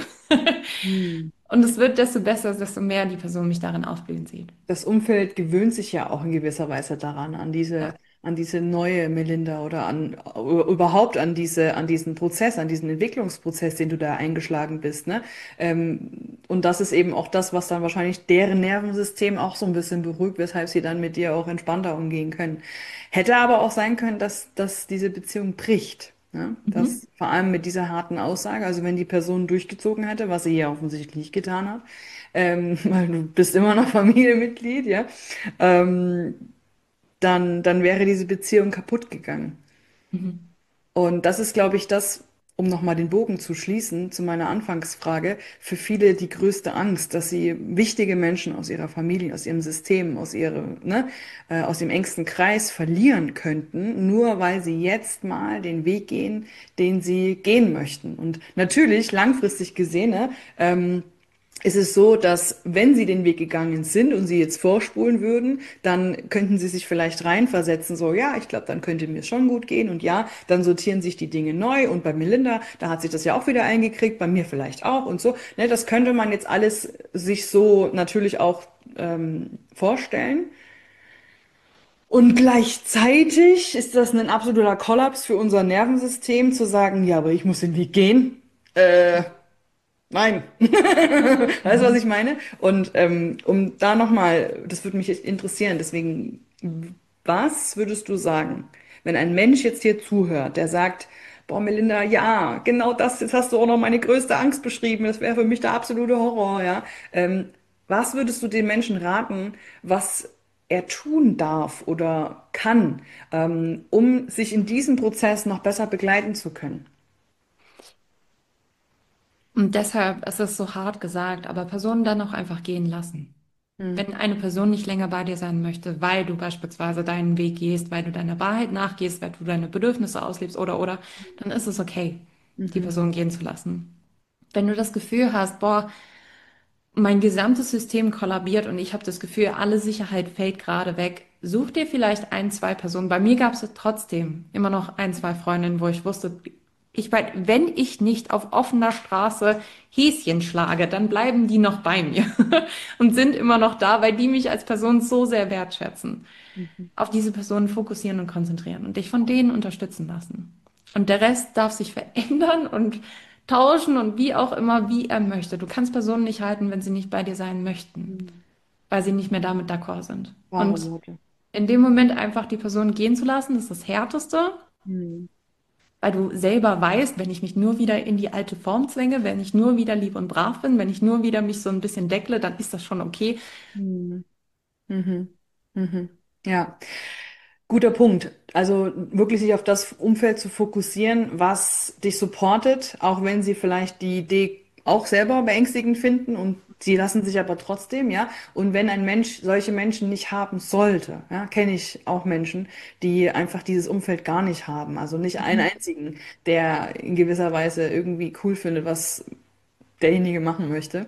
[SPEAKER 1] Hm.
[SPEAKER 2] Und es wird desto besser, desto mehr die Person mich darin aufblühen sieht.
[SPEAKER 1] Das Umfeld gewöhnt sich ja auch in gewisser Weise daran,
[SPEAKER 2] Ja.
[SPEAKER 1] an diese neue Melinda oder überhaupt an diesen Prozess, an diesen Entwicklungsprozess, den du da eingeschlagen bist, ne? Und das ist eben auch das, was dann wahrscheinlich deren Nervensystem auch so ein bisschen beruhigt, weshalb sie dann mit dir auch entspannter umgehen können. Hätte aber auch sein können, dass diese Beziehung bricht. Ne?
[SPEAKER 2] Mhm.
[SPEAKER 1] Das vor allem mit dieser harten Aussage, also wenn die Person durchgezogen hätte, was sie ja offensichtlich nicht getan hat, weil du bist immer noch Familienmitglied, ja, ähm, dann wäre diese Beziehung kaputt gegangen.
[SPEAKER 2] Mhm.
[SPEAKER 1] Und das ist, glaube ich, das, um nochmal den Bogen zu schließen zu meiner Anfangsfrage, für viele die größte Angst, dass sie wichtige Menschen aus ihrer Familie, aus ihrem System, aus dem engsten Kreis verlieren könnten, nur weil sie jetzt mal den Weg gehen, den sie gehen möchten. Und natürlich, langfristig gesehen, ne, ist es so, dass wenn sie den Weg gegangen sind und sie jetzt vorspulen würden, dann könnten sie sich vielleicht reinversetzen, so, ja, ich glaube, dann könnte mir schon gut gehen und ja, dann sortieren sich die Dinge neu und bei Melinda, da hat sich das ja auch wieder eingekriegt, bei mir vielleicht auch und so. Ne, das könnte man jetzt alles sich so natürlich auch vorstellen. Und gleichzeitig ist das ein absoluter Kollaps für unser Nervensystem, zu sagen, ja, aber ich muss den Weg gehen. Nein. Weißt du, was
[SPEAKER 2] Mhm.
[SPEAKER 1] ich meine? Und um da nochmal, das würde mich echt interessieren, deswegen, was würdest du sagen, wenn ein Mensch jetzt hier zuhört, der sagt, boah, Melinda, ja, genau das, jetzt hast du auch noch meine größte Angst beschrieben, das wäre für mich der absolute Horror, ja. Was würdest du den Menschen raten, was er tun darf oder kann, um sich in diesem Prozess noch besser begleiten zu können?
[SPEAKER 2] Und deshalb ist es so hart gesagt, aber Personen dann auch einfach gehen lassen.
[SPEAKER 1] Hm.
[SPEAKER 2] Wenn eine Person nicht länger bei dir sein möchte, weil du beispielsweise deinen Weg gehst, weil du deiner Wahrheit nachgehst, weil du deine Bedürfnisse auslebst oder, dann ist es okay, die
[SPEAKER 1] Mhm.
[SPEAKER 2] Person gehen zu lassen. Wenn du das Gefühl hast, boah, mein gesamtes System kollabiert und ich habe das Gefühl, alle Sicherheit fällt gerade weg, such dir vielleicht ein, zwei Personen. Bei mir gab es trotzdem immer noch ein, zwei Freundinnen, wo ich wusste, wenn ich nicht auf offener Straße Häschen schlage, dann bleiben die noch bei mir und sind immer noch da, weil die mich als Person so sehr wertschätzen.
[SPEAKER 1] Mhm.
[SPEAKER 2] Auf diese Personen fokussieren und konzentrieren und dich von denen unterstützen lassen. Und der Rest darf sich verändern und tauschen und wie auch immer, wie er möchte. Du kannst Personen nicht halten, wenn sie nicht bei dir sein möchten,
[SPEAKER 1] Mhm.
[SPEAKER 2] weil sie nicht mehr damit d'accord sind.
[SPEAKER 1] Wahre
[SPEAKER 2] Und
[SPEAKER 1] Worte.
[SPEAKER 2] in dem Moment einfach die Person gehen zu lassen, ist das Härteste,
[SPEAKER 1] Mhm.
[SPEAKER 2] weil du selber weißt, wenn ich mich nur wieder in die alte Form zwänge, wenn ich nur wieder lieb und brav bin, wenn ich nur wieder mich so ein bisschen deckle, dann ist das schon okay.
[SPEAKER 1] Mhm. Mhm. Mhm. Ja, guter Punkt. Also wirklich sich auf das Umfeld zu fokussieren, was dich supportet, auch wenn sie vielleicht die Idee auch selber beängstigend finden und sie lassen sich aber trotzdem, ja. Und wenn ein Mensch solche Menschen nicht haben sollte, ja, kenne ich auch Menschen, die einfach dieses Umfeld gar nicht haben. Also nicht einen
[SPEAKER 2] Mhm.
[SPEAKER 1] einzigen, der in gewisser Weise irgendwie cool findet, was derjenige machen möchte,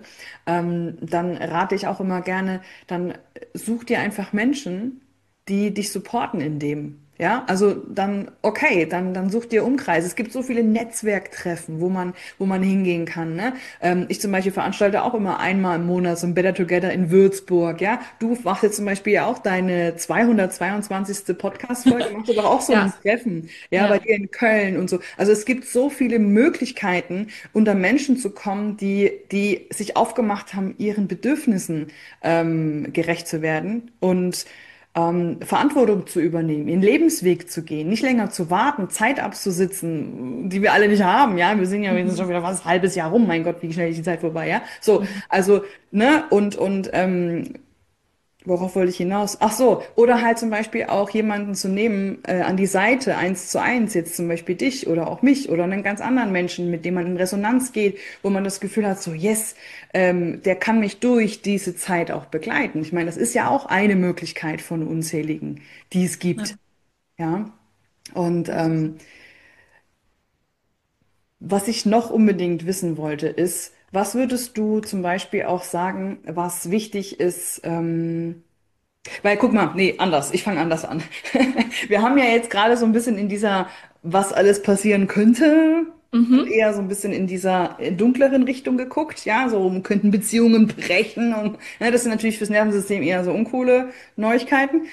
[SPEAKER 1] dann rate ich auch immer gerne, dann such dir einfach Menschen, die dich supporten in dem. Ja, also dann, okay, dann such dir Umkreise. Es gibt so viele Netzwerktreffen, wo man hingehen kann, ne? Ich zum Beispiel veranstalte auch immer einmal im Monat so ein Better Together in Würzburg, ja? Du machst jetzt zum Beispiel ja auch deine 222. Podcast-Folge, machst du doch auch so ein
[SPEAKER 2] Ja,
[SPEAKER 1] Treffen, ja, bei
[SPEAKER 2] ja.
[SPEAKER 1] dir in Köln und so. Also es gibt so viele Möglichkeiten, unter Menschen zu kommen, die sich aufgemacht haben, ihren Bedürfnissen gerecht zu werden und Verantwortung zu übernehmen, ihren Lebensweg zu gehen, nicht länger zu warten, Zeit abzusitzen, die wir alle nicht haben, ja, wir sind schon
[SPEAKER 2] Mhm.
[SPEAKER 1] wieder was, ein halbes Jahr rum, mein Gott, wie schnell ist die Zeit vorbei, ja, so,
[SPEAKER 2] Mhm.
[SPEAKER 1] also, ne, worauf wollte ich hinaus? Ach so, oder halt zum Beispiel auch jemanden zu nehmen, an die Seite, 1:1, jetzt zum Beispiel dich oder auch mich oder einen ganz anderen Menschen, mit dem man in Resonanz geht, wo man das Gefühl hat, so, yes, der kann mich durch diese Zeit auch begleiten. Ich meine, das ist ja auch eine Möglichkeit von unzähligen, die es gibt,
[SPEAKER 2] Ja.
[SPEAKER 1] ja. Und was ich noch unbedingt wissen wollte, ist, was würdest du zum Beispiel auch sagen, was wichtig ist, weil, guck mal, nee, anders. Ich fange anders an. Wir haben ja jetzt gerade so ein bisschen in dieser, was alles passieren könnte,
[SPEAKER 2] Mhm.
[SPEAKER 1] eher so ein bisschen in dieser dunkleren Richtung geguckt. Ja, so könnten Beziehungen brechen und ja, das sind natürlich fürs Nervensystem eher so uncoole Neuigkeiten.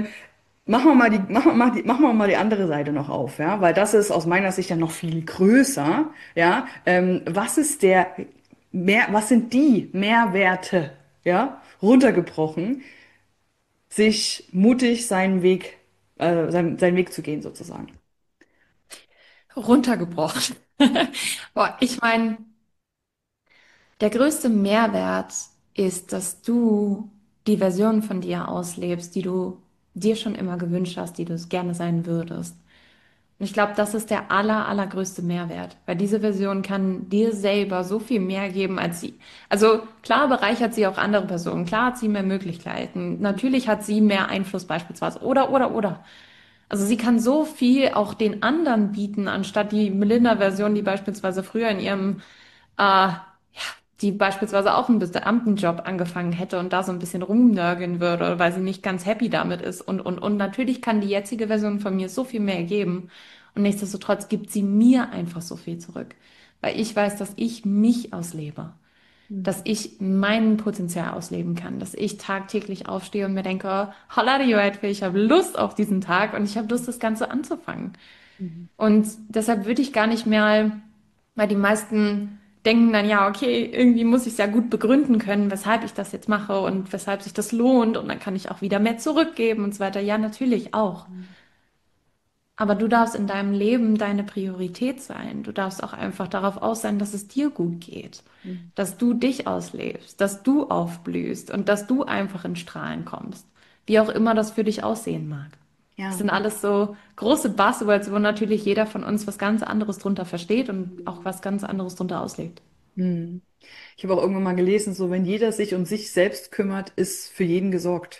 [SPEAKER 1] Machen wir mal die andere Seite noch auf, ja, weil das ist aus meiner Sicht ja noch viel größer. Ja, was ist der was sind die Mehrwerte, ja, runtergebrochen, sich mutig seinen Weg zu gehen, sozusagen.
[SPEAKER 2] Runtergebrochen. Boah, ich meine, der größte Mehrwert ist, dass du die Version von dir auslebst, die du dir schon immer gewünscht hast, die du es gerne sein würdest. Und ich glaube, das ist der allergrößte Mehrwert, weil diese Version kann dir selber so viel mehr geben als sie. Also klar bereichert sie auch andere Personen, klar hat sie mehr Möglichkeiten, natürlich hat sie mehr Einfluss beispielsweise oder. Also sie kann so viel auch den anderen bieten, anstatt die Melinda-Version, die beispielsweise früher in ihrem ja, die beispielsweise auch einen Beamtenjob angefangen hätte und da so ein bisschen rumnörgeln würde, weil sie nicht ganz happy damit ist. Und natürlich kann die jetzige Version von mir so viel mehr geben. Und nichtsdestotrotz gibt sie mir einfach so viel zurück. Weil ich weiß, dass ich mich auslebe. Dass ich mein Potenzial ausleben kann. Dass ich tagtäglich aufstehe und mir denke, holla die Waldfee, ich habe Lust auf diesen Tag und ich habe Lust, das Ganze anzufangen.
[SPEAKER 1] Mhm.
[SPEAKER 2] Und deshalb würde ich gar nicht mehr, weil die meisten denken dann, ja, okay, irgendwie muss ich es ja gut begründen können, weshalb ich das jetzt mache und weshalb sich das lohnt und dann kann ich auch wieder mehr zurückgeben und so weiter. Ja, natürlich auch. Aber du darfst in deinem Leben deine Priorität sein. Du darfst auch einfach darauf aus sein, dass es dir gut geht,
[SPEAKER 1] Mhm.
[SPEAKER 2] dass du dich auslebst, dass du aufblühst und dass du einfach in Strahlen kommst. Wie auch immer das für dich aussehen mag. Das
[SPEAKER 1] Ja.
[SPEAKER 2] sind alles so große Buzzwords, wo natürlich jeder von uns was ganz anderes drunter versteht und auch was ganz anderes drunter auslebt.
[SPEAKER 1] Mhm. Ich habe auch irgendwann mal gelesen, so wenn jeder sich um sich selbst kümmert, ist für jeden gesorgt.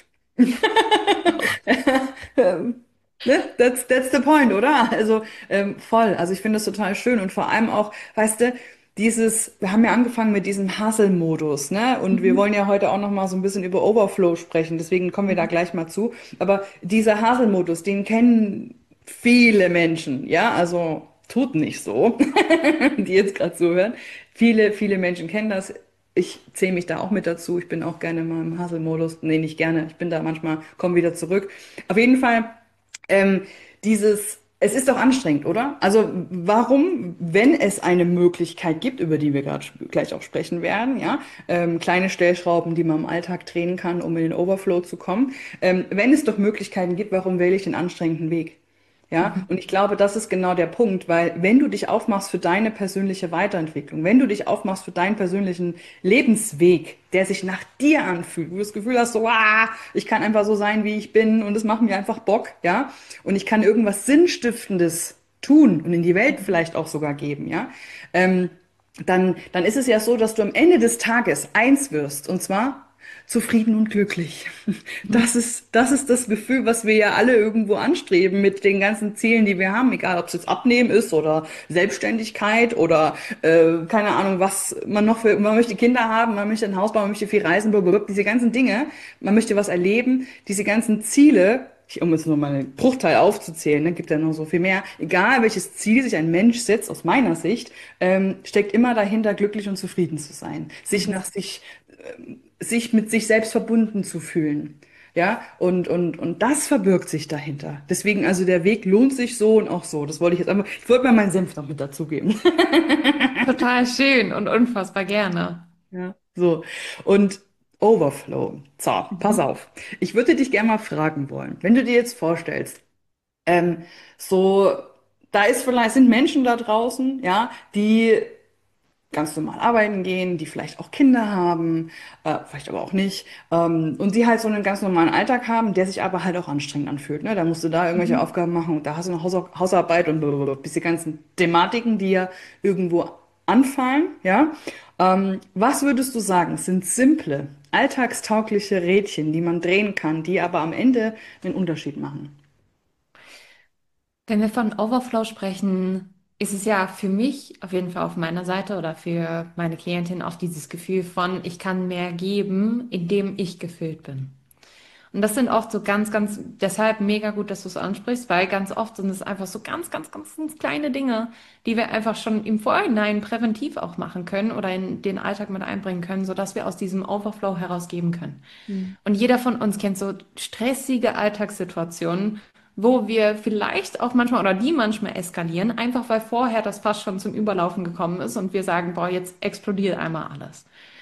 [SPEAKER 1] Ähm, Ne? That's the point, oder? Also voll. Also ich finde das total schön und vor allem auch, weißt du, wir haben ja angefangen mit diesem Hustle-Modus, ne? Und wir wollen
[SPEAKER 2] Mhm.
[SPEAKER 1] ja heute auch noch mal so ein bisschen über Overflow sprechen, deswegen kommen wir da gleich mal zu. Aber dieser Hustle-Modus, den kennen viele Menschen, ja? Also tut nicht so, die jetzt gerade zuhören. Viele Menschen kennen das. Ich zähle mich da auch mit dazu. Ich bin auch gerne mal im Hustle-Modus. Nee, nicht gerne. Ich bin da manchmal, komme wieder zurück. Auf jeden Fall. Ähm, es ist doch anstrengend, oder? Also warum, wenn es eine Möglichkeit gibt, über die wir gerade gleich auch sprechen werden, ja, kleine Stellschrauben, die man im Alltag drehen kann, um in den Overflow zu kommen, wenn es doch Möglichkeiten gibt, warum wähle ich den anstrengenden Weg? Ja,
[SPEAKER 2] Mhm.
[SPEAKER 1] und ich glaube, das ist genau der Punkt, weil wenn du dich aufmachst für deine persönliche Weiterentwicklung, wenn du dich aufmachst für deinen persönlichen Lebensweg, der sich nach dir anfühlt, wo du das Gefühl hast, so, ich kann einfach so sein, wie ich bin und es macht mir einfach Bock, ja, und ich kann irgendwas Sinnstiftendes tun und in die Welt vielleicht auch sogar geben, ja, ähm, dann ist es ja so, dass du am Ende des Tages eins wirst, und zwar zufrieden und glücklich. Das ist das Gefühl, was wir ja alle irgendwo anstreben mit den ganzen Zielen, die wir haben, egal ob es jetzt Abnehmen ist oder Selbstständigkeit oder keine Ahnung, was man noch für, man möchte Kinder haben, man möchte ein Haus bauen, man möchte viel reisen, blablabla, diese ganzen Dinge, man möchte was erleben, diese ganzen Ziele, um jetzt nur mal einen Bruchteil aufzuzählen, ne, gibt ja noch so viel mehr. Egal welches Ziel sich ein Mensch setzt, aus meiner Sicht, steckt immer dahinter, glücklich und zufrieden zu sein,
[SPEAKER 2] Mhm.
[SPEAKER 1] sich mit sich selbst verbunden zu fühlen. Ja, und das verbirgt sich dahinter. Deswegen, also der Weg lohnt sich so und auch so. Das wollte ich jetzt einfach, ich wollte mal meinen Senf noch mit dazugeben.
[SPEAKER 2] Total schön und unfassbar gerne.
[SPEAKER 1] Ja. So. Und Overflow. So, pass
[SPEAKER 2] Mhm.
[SPEAKER 1] auf. Ich würde dich gerne mal fragen wollen, wenn du dir jetzt vorstellst, ähm, so, da ist vielleicht, sind Menschen da draußen, ja, die ganz normal arbeiten gehen, die vielleicht auch Kinder haben, vielleicht aber auch nicht, und die halt so einen ganz normalen Alltag haben, der sich aber halt auch anstrengend anfühlt, ne? Da musst du da irgendwelche
[SPEAKER 2] Mhm.
[SPEAKER 1] Aufgaben machen und da hast du noch Hausarbeit und blablabla, diese ganzen Thematiken, die ja irgendwo anfallen, ja? Was würdest du sagen, sind simple, alltagstaugliche Rädchen, die man drehen kann, die aber am Ende einen Unterschied machen?
[SPEAKER 2] Wenn wir von Overflow sprechen, ist es ja für mich auf jeden Fall auf meiner Seite oder für meine Klientin auch dieses Gefühl von, ich kann mehr geben, indem ich gefüllt bin. Und das sind oft so deshalb mega gut, dass du es ansprichst, weil ganz oft sind es einfach so ganz kleine Dinge, die wir einfach schon im Vorhinein präventiv auch machen können oder in den Alltag mit einbringen können, sodass wir aus diesem Overflow herausgeben können.
[SPEAKER 1] Hm.
[SPEAKER 2] Und jeder von uns kennt so stressige Alltagssituationen, wo wir vielleicht auch manchmal oder die manchmal eskalieren, einfach weil vorher das fast schon zum Überlaufen gekommen ist und wir sagen, boah, jetzt explodiert einmal alles.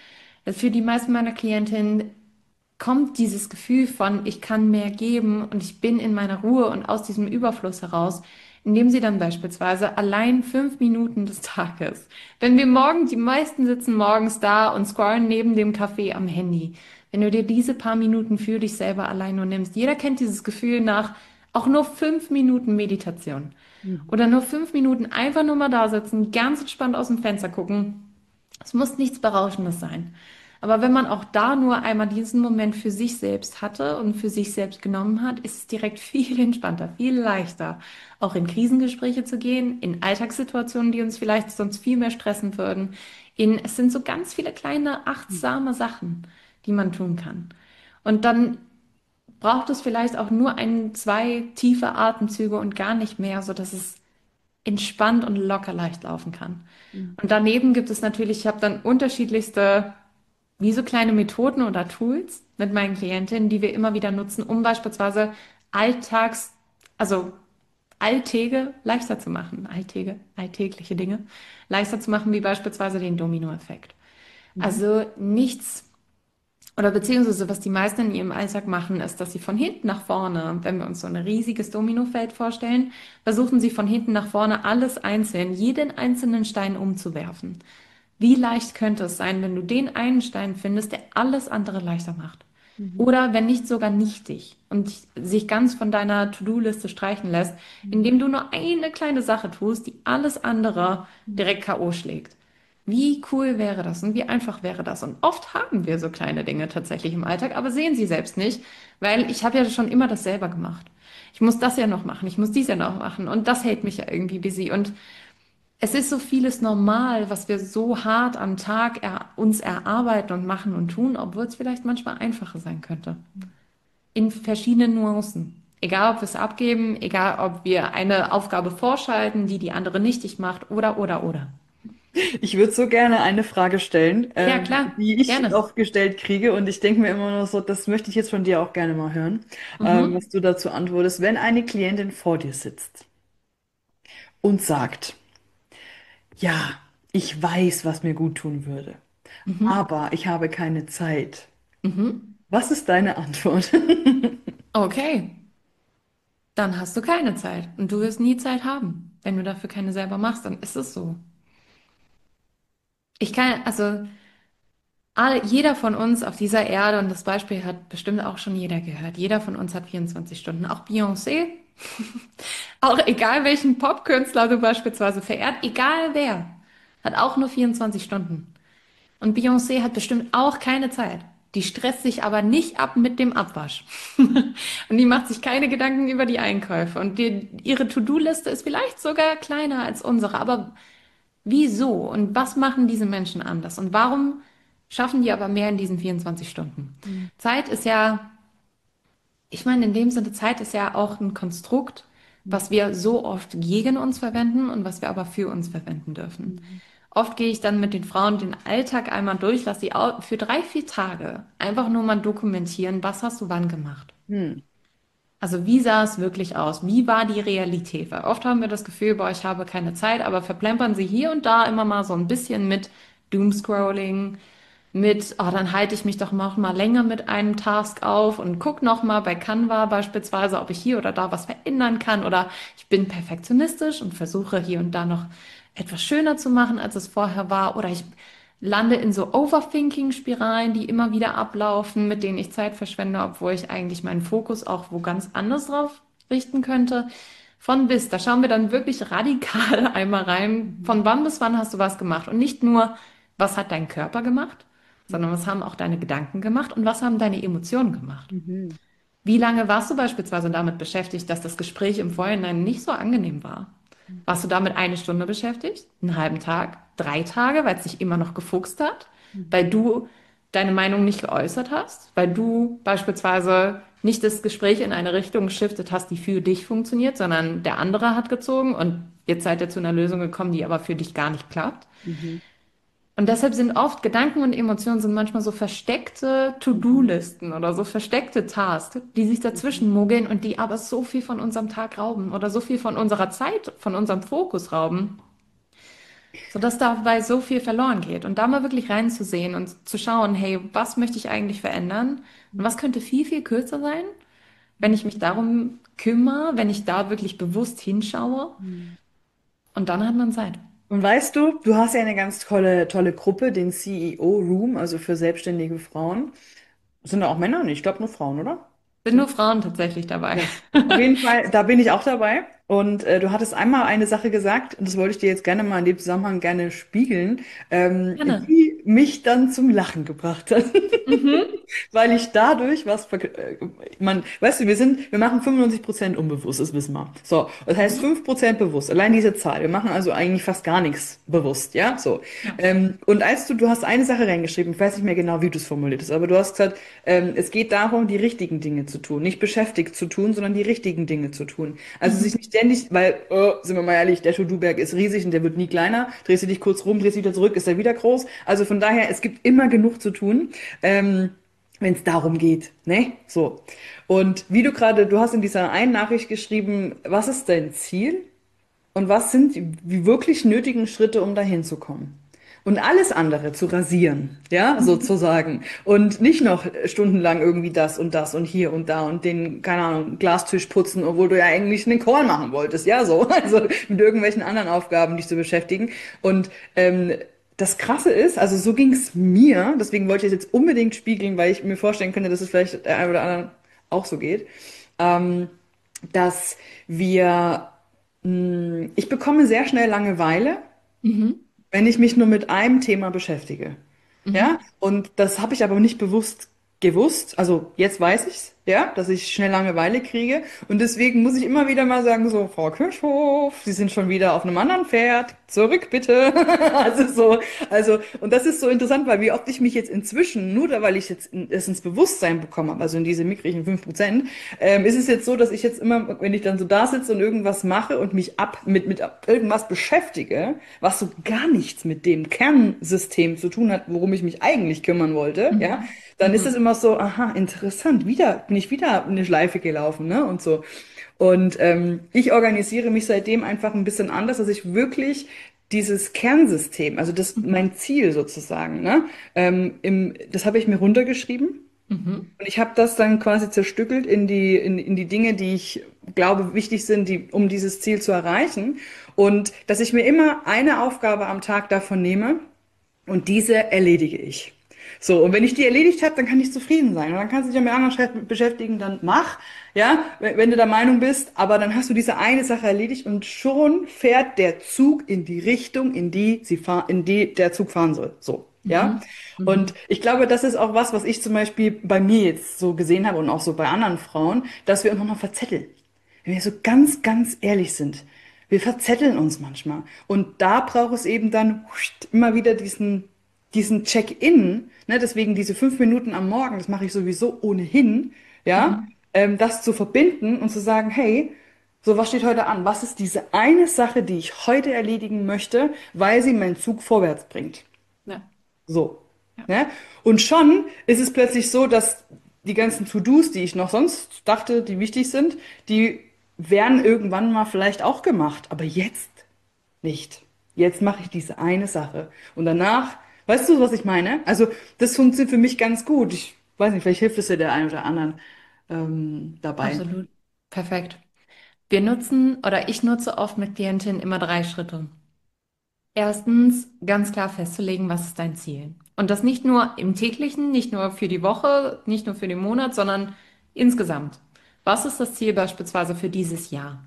[SPEAKER 2] Für die meisten meiner Klientinnen kommt dieses Gefühl von, ich kann mehr geben und ich bin in meiner Ruhe und aus diesem Überfluss heraus, indem sie dann beispielsweise allein 5 Minuten des Tages, wenn wir morgen, die meisten sitzen morgens da und scrollen neben dem Kaffee am Handy, wenn du dir diese paar Minuten für dich selber allein nur nimmst, jeder kennt dieses Gefühl nach auch nur 5 Minuten Meditation
[SPEAKER 1] Mhm.
[SPEAKER 2] oder nur 5 Minuten einfach nur mal da sitzen, ganz entspannt aus dem Fenster gucken. Es muss nichts Berauschendes sein. Aber wenn man auch da nur einmal diesen Moment für sich selbst hatte und für sich selbst genommen hat, ist es direkt viel entspannter, viel leichter, auch in Krisengespräche zu gehen, in Alltagssituationen, die uns vielleicht sonst viel mehr stressen würden. Es sind so ganz viele kleine, achtsame Sachen, die man tun kann. Und dann braucht es vielleicht auch nur ein, zwei tiefe Atemzüge und gar nicht mehr, sodass es entspannt und locker leicht laufen kann.
[SPEAKER 1] Mhm.
[SPEAKER 2] Und daneben gibt es natürlich, ich habe dann unterschiedlichste, wie so kleine Methoden oder Tools mit meinen Klientinnen, die wir immer wieder nutzen, um beispielsweise Alltags, also Alltäge leichter zu machen, alltägliche Dinge leichter zu machen, wie beispielsweise den Dominoeffekt.
[SPEAKER 1] Mhm.
[SPEAKER 2] Also nichts oder beziehungsweise, was die meisten in ihrem Alltag machen, ist, dass sie von hinten nach vorne, wenn wir uns so ein riesiges Dominofeld vorstellen, versuchen sie von hinten nach vorne alles einzeln, jeden einzelnen Stein umzuwerfen. Wie leicht könnte es sein, wenn du den einen Stein findest, der alles andere leichter macht?
[SPEAKER 1] Mhm.
[SPEAKER 2] Oder wenn nicht sogar nichtig und sich ganz von deiner To-Do-Liste streichen lässt,
[SPEAKER 1] Mhm.
[SPEAKER 2] indem du nur eine kleine Sache tust, die alles andere direkt K.O. schlägt. Wie cool wäre das und wie einfach wäre das? Und oft haben wir so kleine Dinge tatsächlich im Alltag, aber sehen sie selbst nicht, weil ich habe ja schon immer das selber gemacht. Ich muss das ja noch machen, ich muss dies ja noch machen und das hält mich ja irgendwie busy. Und es ist so vieles normal, was wir so hart am Tag uns erarbeiten und machen und tun, obwohl es vielleicht manchmal einfacher sein könnte. In verschiedenen Nuancen. Egal, ob wir es abgeben, egal, ob wir eine Aufgabe vorschalten, die die andere nichtig macht, oder.
[SPEAKER 1] Ich würde so gerne eine Frage stellen,
[SPEAKER 2] Ja, klar,
[SPEAKER 1] die ich
[SPEAKER 2] gerne.
[SPEAKER 1] oft gestellt kriege, und ich denke mir immer nur so, das möchte ich jetzt von dir auch gerne mal hören,
[SPEAKER 2] Mhm.
[SPEAKER 1] was du dazu antwortest. Wenn eine Klientin vor dir sitzt und sagt, ja, ich weiß, was mir gut tun würde,
[SPEAKER 2] Mhm.
[SPEAKER 1] aber ich habe keine Zeit.
[SPEAKER 2] Mhm.
[SPEAKER 1] Was ist deine Antwort?
[SPEAKER 2] Okay, dann hast du keine Zeit und du wirst nie Zeit haben. Wenn du dafür keine selber machst, dann ist es so. Ich kann, also jeder von uns auf dieser Erde, und das Beispiel hat bestimmt auch schon jeder gehört, jeder von uns hat 24 Stunden. Auch Beyoncé, auch egal welchen Popkünstler du beispielsweise verehrt, egal wer, hat auch nur 24 Stunden. Und Beyoncé hat bestimmt auch keine Zeit. Die stresst sich aber nicht ab mit dem Abwasch. Und die macht sich keine Gedanken über die Einkäufe. Und ihre To-Do-Liste ist vielleicht sogar kleiner als unsere. Aber wieso? Und was machen diese Menschen anders? Und warum schaffen die aber mehr in diesen 24 Stunden?
[SPEAKER 1] Mhm.
[SPEAKER 2] Zeit ist ja, ich meine, in dem Sinne, Zeit ist ja auch ein Konstrukt, was wir so oft gegen uns verwenden und was wir aber für uns verwenden dürfen.
[SPEAKER 1] Mhm.
[SPEAKER 2] Oft gehe ich dann mit den Frauen den Alltag einmal durch, lasse sie für 3, 4 Tage einfach nur mal dokumentieren, was hast du wann gemacht.
[SPEAKER 1] Hm.
[SPEAKER 2] Also wie sah es wirklich aus? Wie war die Realität? Weil oft haben wir das Gefühl, boah, ich habe keine Zeit, aber verplempern sie hier und da immer mal so ein bisschen mit Doomscrolling, mit, oh, dann halte ich mich doch noch mal länger mit einem Task auf und guck noch mal bei Canva beispielsweise, ob ich hier oder da was verändern kann, oder ich bin perfektionistisch und versuche hier und da noch etwas schöner zu machen, als es vorher war, oder ich lande in so Overthinking-Spiralen, die immer wieder ablaufen, mit denen ich Zeit verschwende, obwohl ich eigentlich meinen Fokus auch wo ganz anders drauf richten könnte. Von bis, da schauen wir dann wirklich radikal einmal rein.
[SPEAKER 1] Mhm.
[SPEAKER 2] Von wann bis wann hast du was gemacht? Und nicht nur, was hat dein Körper gemacht, sondern was haben auch deine Gedanken gemacht und was haben deine Emotionen gemacht?
[SPEAKER 1] Mhm.
[SPEAKER 2] Wie lange warst du beispielsweise damit beschäftigt, dass das Gespräch im Vorhinein nicht so angenehm war? Warst du damit eine Stunde beschäftigt? Einen halben Tag? 3 Tage, weil es dich immer noch gefuchst hat?
[SPEAKER 1] Mhm.
[SPEAKER 2] Weil du deine Meinung nicht geäußert hast? Weil du beispielsweise nicht das Gespräch in eine Richtung geschiftet hast, die für dich funktioniert, sondern der andere hat gezogen und jetzt seid ihr zu einer Lösung gekommen, die aber für dich gar nicht klappt?
[SPEAKER 1] Mhm.
[SPEAKER 2] Und deshalb sind oft Gedanken und Emotionen sind manchmal so versteckte To-Do-Listen oder so versteckte Tasks, die sich dazwischen mogeln und die aber so viel von unserem Tag rauben oder so viel von unserer Zeit, von unserem Fokus rauben, sodass dabei so viel verloren geht. Und da mal wirklich reinzusehen und zu schauen, hey, was möchte ich eigentlich verändern? Und was könnte viel, viel kürzer sein, wenn ich mich darum kümmere, wenn ich da wirklich bewusst hinschaue?
[SPEAKER 1] Mhm.
[SPEAKER 2] Und dann hat man Zeit.
[SPEAKER 1] Und weißt du, du hast ja eine ganz tolle Gruppe, den CEO Room, also für selbstständige Frauen. Sind da auch Männer? Nee, ich glaube nur Frauen, oder?
[SPEAKER 2] Sind nur Frauen tatsächlich dabei.
[SPEAKER 1] Ja. Auf jeden Fall, da bin ich auch dabei. Und du hattest einmal eine Sache gesagt, und das wollte ich dir jetzt gerne mal in dem Zusammenhang gerne spiegeln,
[SPEAKER 2] Gerne.
[SPEAKER 1] die mich dann zum Lachen gebracht hat.
[SPEAKER 2] Mhm.
[SPEAKER 1] Weil ich dadurch weißt du, wir machen 95% unbewusst, das wissen wir. So, das heißt 5% bewusst, allein diese Zahl. Wir machen also eigentlich fast gar nichts bewusst, ja, so.
[SPEAKER 2] Ja.
[SPEAKER 1] Und du hast eine Sache reingeschrieben, ich weiß nicht mehr genau, wie du es formuliert hast, aber du hast gesagt, es geht darum, die richtigen Dinge zu tun, nicht beschäftigt zu tun, sondern die richtigen Dinge zu tun. Also sich
[SPEAKER 2] Mhm.
[SPEAKER 1] nicht ständig, weil, sind wir mal ehrlich, der To-Do-Berg ist riesig und der wird nie kleiner. Drehst du dich kurz rum, drehst dich wieder zurück, ist er wieder groß. Also von daher, es gibt immer genug zu tun. Wenn es darum geht, ne? So. Und du hast in dieser einen Nachricht geschrieben, was ist dein Ziel und was sind die wirklich nötigen Schritte, um dahin zu kommen? Und alles andere zu rasieren, ja,
[SPEAKER 2] Mhm.
[SPEAKER 1] sozusagen. Und nicht noch stundenlang irgendwie das und hier und da und den, keine Ahnung, Glastisch putzen, obwohl du ja eigentlich einen Call machen wolltest, ja, so. Also mit irgendwelchen anderen Aufgaben dich zu beschäftigen. Und das Krasse ist, also so ging es mir, deswegen wollte ich es jetzt unbedingt spiegeln, weil ich mir vorstellen könnte, dass es vielleicht der einen oder anderen auch so geht, ähm, dass wir, ich bekomme sehr schnell Langeweile,
[SPEAKER 2] Mhm.
[SPEAKER 1] wenn ich mich nur mit einem Thema beschäftige. Ja,
[SPEAKER 2] Mhm.
[SPEAKER 1] und das habe ich aber nicht bewusst gewusst. Also jetzt weiß ich's, ja, dass ich schnell Langeweile kriege. Und deswegen muss ich immer wieder mal sagen, so, Frau Kirchhoff, Sie sind schon wieder auf einem anderen Pferd. Zurück, bitte. Und das ist so interessant, weil wie oft ich mich jetzt inzwischen, nur da, weil ich jetzt es ins Bewusstsein bekommen habe, also in diese mickrigen 5%, ist es jetzt so, dass ich jetzt immer, wenn ich dann so da sitze und irgendwas mache und mich mit irgendwas beschäftige, was so gar nichts mit dem Kernsystem zu tun hat, worum ich mich eigentlich kümmern wollte, ja,
[SPEAKER 2] Mhm.
[SPEAKER 1] dann ist es
[SPEAKER 2] Mhm.
[SPEAKER 1] immer so, aha, interessant, bin ich wieder eine Schleife gelaufen, ne, und so. Und ich organisiere mich seitdem einfach ein bisschen anders, dass ich wirklich dieses Kernsystem, also
[SPEAKER 2] Mhm.
[SPEAKER 1] mein Ziel sozusagen, ne, das habe ich mir runtergeschrieben
[SPEAKER 2] Mhm.
[SPEAKER 1] und ich habe das dann quasi zerstückelt in die Dinge, die ich glaube wichtig sind, um dieses Ziel zu erreichen. Und dass ich mir immer eine Aufgabe am Tag davon nehme und diese erledige ich. So, und wenn ich die erledigt habe, dann kann ich zufrieden sein. Und dann kannst du dich ja mit anderen beschäftigen, dann mach, ja, wenn du der Meinung bist, aber dann hast du diese eine Sache erledigt und schon fährt der Zug in die Richtung, in die der Zug fahren soll. So, ja.
[SPEAKER 2] Mhm.
[SPEAKER 1] Und
[SPEAKER 2] Mhm.
[SPEAKER 1] ich glaube, das ist auch was ich zum Beispiel bei mir jetzt so gesehen habe und auch so bei anderen Frauen, dass wir uns manchmal verzetteln. Wenn wir so ganz ehrlich sind. Wir verzetteln uns manchmal. Und da braucht es eben dann immer wieder diesen Check-in, ne, deswegen diese 5 Minuten am Morgen, das mache ich sowieso ohnehin, ja,
[SPEAKER 2] Mhm.
[SPEAKER 1] das zu verbinden und zu sagen, hey, so was steht heute an? Was ist diese eine Sache, die ich heute erledigen möchte, weil sie meinen Zug vorwärts bringt?
[SPEAKER 2] Ja.
[SPEAKER 1] So.
[SPEAKER 2] Ja.
[SPEAKER 1] Ne? Und schon ist es plötzlich so, dass die ganzen To-Dos, die ich noch sonst dachte, die wichtig sind, die werden irgendwann mal vielleicht auch gemacht, aber jetzt nicht. Jetzt mache ich diese eine Sache. Und danach, weißt du, was ich meine? Also, das funktioniert für mich ganz gut. Ich weiß nicht, vielleicht hilft es ja der einen oder anderen dabei.
[SPEAKER 2] Absolut. Perfekt. Wir nutzen oder ich nutze oft mit Klientinnen immer 3 Schritte. Erstens, ganz klar festzulegen, was ist dein Ziel? Und das nicht nur im täglichen, nicht nur für die Woche, nicht nur für den Monat, sondern insgesamt. Was ist das Ziel beispielsweise für dieses Jahr?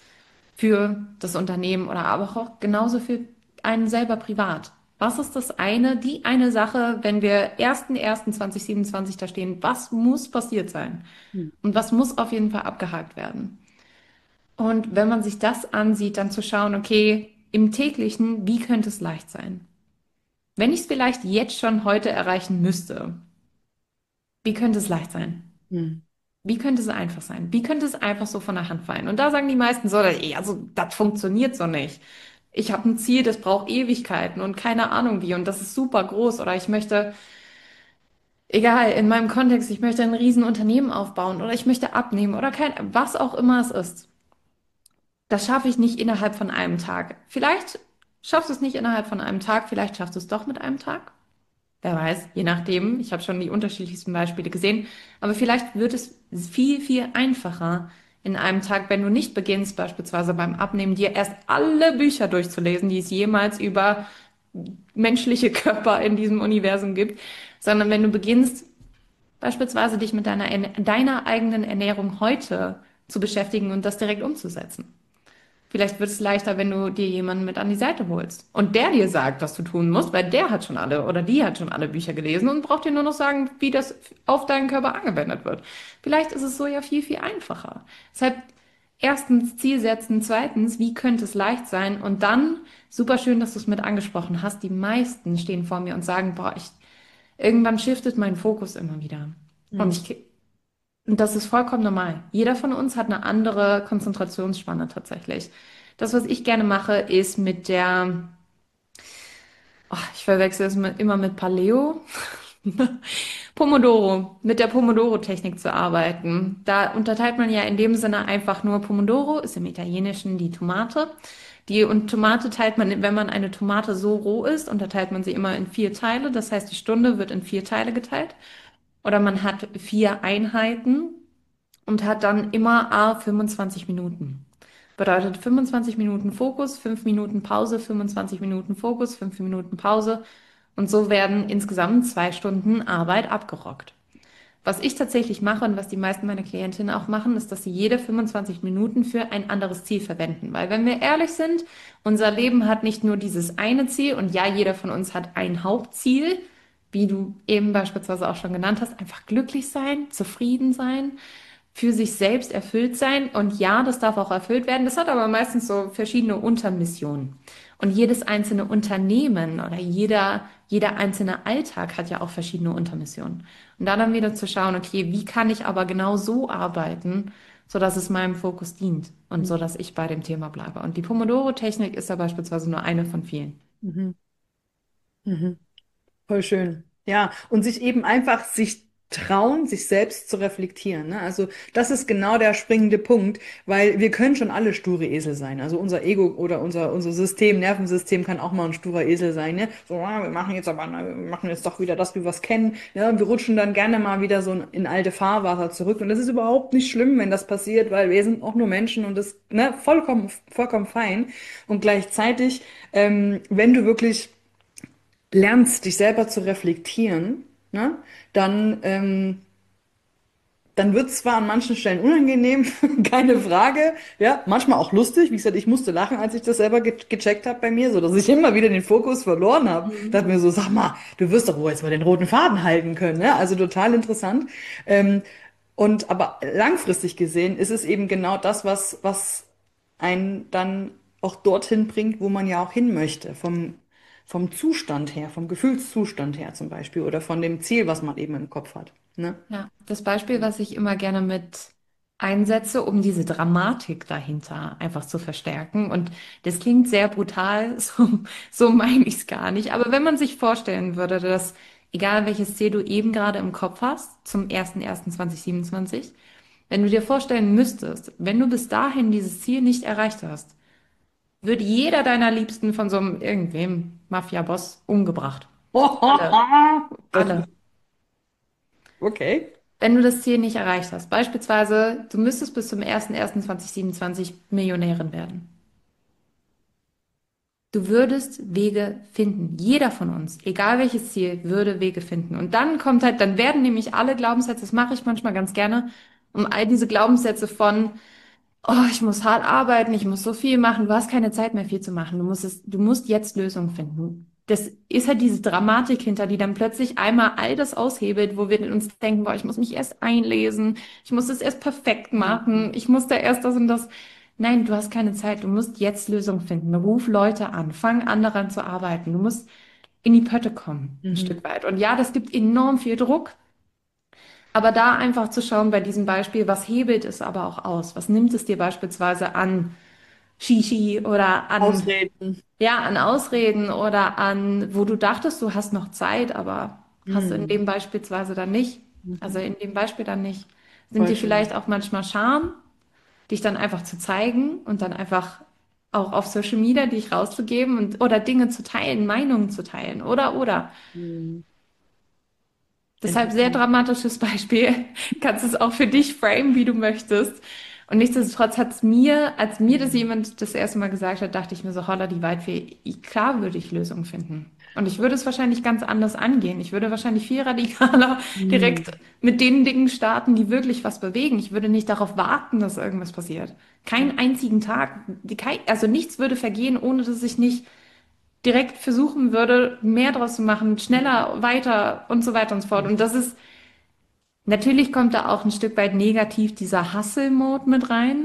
[SPEAKER 2] Für das Unternehmen oder aber auch genauso für einen selber privat. Was ist die eine Sache, wenn wir 1.1.2027 da stehen, was muss passiert sein?
[SPEAKER 1] Hm.
[SPEAKER 2] Und was muss auf jeden Fall abgehakt werden? Und wenn man sich das ansieht, dann zu schauen, okay, im täglichen, wie könnte es leicht sein? Wenn ich es vielleicht jetzt schon heute erreichen müsste, wie könnte es leicht sein?
[SPEAKER 1] Hm.
[SPEAKER 2] Wie könnte es einfach sein? Wie könnte es einfach so von der Hand fallen? Und da sagen die meisten so, ey, also das funktioniert so nicht. ich habe ein Ziel, das braucht Ewigkeiten und keine Ahnung wie und das ist super groß oder ich möchte, egal, in meinem Kontext, ich möchte ein Riesenunternehmen aufbauen oder ich möchte abnehmen oder was auch immer es ist. Das schaffe ich nicht innerhalb von einem Tag. Vielleicht schaffst du es nicht innerhalb von einem Tag, vielleicht schaffst du es doch mit einem Tag. Wer weiß, je nachdem. Ich habe schon die unterschiedlichsten Beispiele gesehen. Aber vielleicht wird es viel, viel einfacher in einem Tag, wenn du nicht beginnst, beispielsweise beim Abnehmen, dir erst alle Bücher durchzulesen, die es jemals über menschliche Körper in diesem Universum gibt, sondern wenn du beginnst, beispielsweise dich mit deiner eigenen Ernährung heute zu beschäftigen und das direkt umzusetzen. Vielleicht wird es leichter, wenn du dir jemanden mit an die Seite holst und der dir sagt, was du tun musst, weil der hat schon alle oder die hat schon alle Bücher gelesen und braucht dir nur noch sagen, wie das auf deinen Körper angewendet wird. Vielleicht ist es so ja viel, viel einfacher. Deshalb erstens Ziel setzen, zweitens, wie könnte es leicht sein und dann, super schön, dass du es mit angesprochen hast, die meisten stehen vor mir und sagen, boah, irgendwann shiftet mein Fokus immer wieder. Und
[SPEAKER 1] Mhm.
[SPEAKER 2] und das ist vollkommen normal. Jeder von uns hat eine andere Konzentrationsspanne tatsächlich. Das, was ich gerne mache, ist ich verwechsel es immer mit Paleo, Pomodoro, mit der Pomodoro-Technik zu arbeiten. Da unterteilt man ja in dem Sinne einfach nur Pomodoro, ist im Italienischen die Tomate. Und Tomate teilt man, wenn man eine Tomate so roh isst, unterteilt man sie immer in 4 Teile. Das heißt, die Stunde wird in 4 Teile geteilt. Oder man hat 4 Einheiten und hat dann immer 25 Minuten. Bedeutet 25 Minuten Fokus, 5 Minuten Pause, 25 Minuten Fokus, 5 Minuten Pause. Und so werden insgesamt 2 Stunden Arbeit abgerockt. Was ich tatsächlich mache und was die meisten meiner Klientinnen auch machen, ist, dass sie jede 25 Minuten für ein anderes Ziel verwenden. Weil wenn wir ehrlich sind, unser Leben hat nicht nur dieses eine Ziel und ja, jeder von uns hat ein Hauptziel, wie du eben beispielsweise auch schon genannt hast, einfach glücklich sein, zufrieden sein, für sich selbst erfüllt sein. Und ja, das darf auch erfüllt werden. Das hat aber meistens so verschiedene Untermissionen. Und jedes einzelne Unternehmen oder jeder einzelne Alltag hat ja auch verschiedene Untermissionen. Und da dann wieder zu schauen, okay, wie kann ich aber genau so arbeiten, sodass es meinem Fokus dient und so, dass ich bei dem Thema bleibe. Und die Pomodoro-Technik ist ja beispielsweise nur eine von vielen.
[SPEAKER 1] Mhm. Mhm. Voll schön. Ja, und sich eben einfach sich trauen, sich selbst zu reflektieren. Ne? Also das ist genau der springende Punkt, weil wir können schon alle sture Esel sein. Also unser Ego oder unser System, Nervensystem kann auch mal ein sturer Esel sein. Ne? So, wir machen jetzt aber, wir machen jetzt doch wieder das, wie wir es kennen. Ja, und wir rutschen dann gerne mal wieder so in alte Fahrwasser zurück. Und das ist überhaupt nicht schlimm, wenn das passiert, weil wir sind auch nur Menschen und das, ne, vollkommen fein. Und gleichzeitig, wenn du wirklich lernst, dich selber zu reflektieren, ne, dann, dann wird es zwar an manchen Stellen unangenehm, keine Frage, ja, manchmal auch lustig. Wie gesagt, ich musste lachen, als ich das selber gecheckt habe bei mir, so dass ich immer wieder den Fokus verloren habe. Dachte mir so, sag mal, du wirst doch wohl jetzt mal den roten Faden halten können, ne? Also total interessant. Aber langfristig gesehen ist es eben genau das, was einen dann auch dorthin bringt, wo man ja auch hin möchte, vom Zustand her, vom Gefühlszustand her zum Beispiel oder von dem Ziel, was man eben im Kopf hat. Ne?
[SPEAKER 2] Ja, das Beispiel, was ich immer gerne mit einsetze, um diese Dramatik dahinter einfach zu verstärken. Und das klingt sehr brutal, so meine ich es gar nicht. Aber wenn man sich vorstellen würde, dass egal welches Ziel du eben gerade im Kopf hast, zum 1.1.2027, wenn du dir vorstellen müsstest, wenn du bis dahin dieses Ziel nicht erreicht hast, wird jeder deiner Liebsten von so einem irgendwem Mafia-Boss umgebracht. Alle,
[SPEAKER 1] Das
[SPEAKER 2] alle.
[SPEAKER 1] ist okay.
[SPEAKER 2] Wenn du das Ziel nicht erreicht hast. Beispielsweise, du müsstest bis zum 1.1.2027 Millionärin werden. Du würdest Wege finden. Jeder von uns, egal welches Ziel, würde Wege finden. Und dann kommt halt, dann werden nämlich alle Glaubenssätze, das mache ich manchmal ganz gerne, um all diese Glaubenssätze von oh, ich muss hart arbeiten, ich muss so viel machen, du hast keine Zeit mehr viel zu machen. Du musst jetzt Lösungen finden. Das ist halt diese Dramatik hinter, die dann plötzlich einmal all das aushebelt, wo wir uns denken, boah, ich muss mich erst einlesen, ich muss es erst perfekt machen, ich muss da erst das und das. Nein, du hast keine Zeit, du musst jetzt Lösungen finden. Ruf Leute an, fang an daran zu arbeiten. Du musst in die Pötte kommen, ein
[SPEAKER 1] Mhm.
[SPEAKER 2] Stück weit. Und ja, das gibt enorm viel Druck. Aber da einfach zu schauen bei diesem Beispiel, was hebelt es aber auch aus? Was nimmt es dir beispielsweise an Shishi oder an,
[SPEAKER 1] Ausreden.
[SPEAKER 2] ja, an Ausreden oder an, wo du dachtest, du hast noch Zeit, aber hast du in
[SPEAKER 1] Hm.
[SPEAKER 2] dem beispielsweise dann nicht. Also
[SPEAKER 1] Mhm.
[SPEAKER 2] in dem Beispiel dann nicht. Sind
[SPEAKER 1] Voll
[SPEAKER 2] dir
[SPEAKER 1] schön.
[SPEAKER 2] vielleicht auch manchmal Scham, dich dann einfach zu zeigen und dann einfach auch auf Social Media dich rauszugeben und oder Dinge zu teilen, Meinungen zu teilen oder.
[SPEAKER 1] Hm.
[SPEAKER 2] Deshalb sehr
[SPEAKER 1] Interessant.
[SPEAKER 2] dramatisches Beispiel. Kannst es auch für dich framen, wie du möchtest. Und nichtsdestotrotz hat es mir, als mir das
[SPEAKER 1] Hm.
[SPEAKER 2] jemand das erste Mal gesagt hat, dachte ich mir so, holla die Waldfee, klar würde ich Lösungen finden. Und ich würde es wahrscheinlich ganz anders angehen. Ich würde wahrscheinlich viel radikaler
[SPEAKER 1] Hm.
[SPEAKER 2] direkt mit den Dingen starten, die wirklich was bewegen. Ich würde nicht darauf warten, dass irgendwas passiert.
[SPEAKER 1] Ja.
[SPEAKER 2] Keinen einzigen Tag, also nichts würde vergehen, ohne dass ich nicht direkt versuchen würde, mehr draus zu machen,
[SPEAKER 1] Hm.
[SPEAKER 2] schneller, weiter und so weiter und so fort. Und das ist, natürlich kommt da auch ein Stück weit negativ dieser Hustle-Mode mit rein.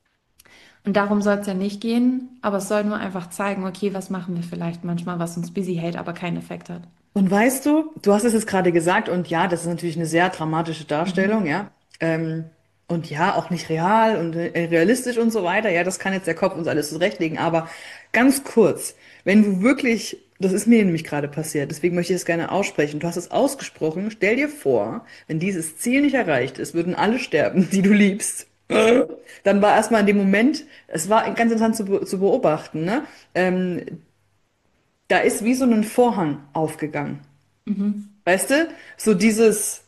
[SPEAKER 2] Und darum soll es ja nicht gehen, aber es soll nur einfach zeigen, okay, was machen wir vielleicht manchmal, was uns busy hält, aber keinen Effekt hat.
[SPEAKER 1] Und weißt du, du hast es jetzt gerade gesagt, und ja, das ist natürlich eine sehr dramatische Darstellung,
[SPEAKER 2] Mhm.
[SPEAKER 1] ja. Ähm, und ja, auch nicht real und realistisch und so weiter. Ja, das kann jetzt der Kopf uns alles zurechtlegen. Aber ganz kurz, wenn du wirklich, das ist mir nämlich gerade passiert, deswegen möchte ich es gerne aussprechen. Du hast es ausgesprochen. Stell dir vor, wenn dieses Ziel nicht erreicht ist, würden alle sterben, die du liebst. Dann war erstmal in dem Moment, es war ganz interessant zu beobachten, ne? Ähm, Da ist wie so ein Vorhang aufgegangen.
[SPEAKER 2] Mhm.
[SPEAKER 1] Weißt du? So dieses,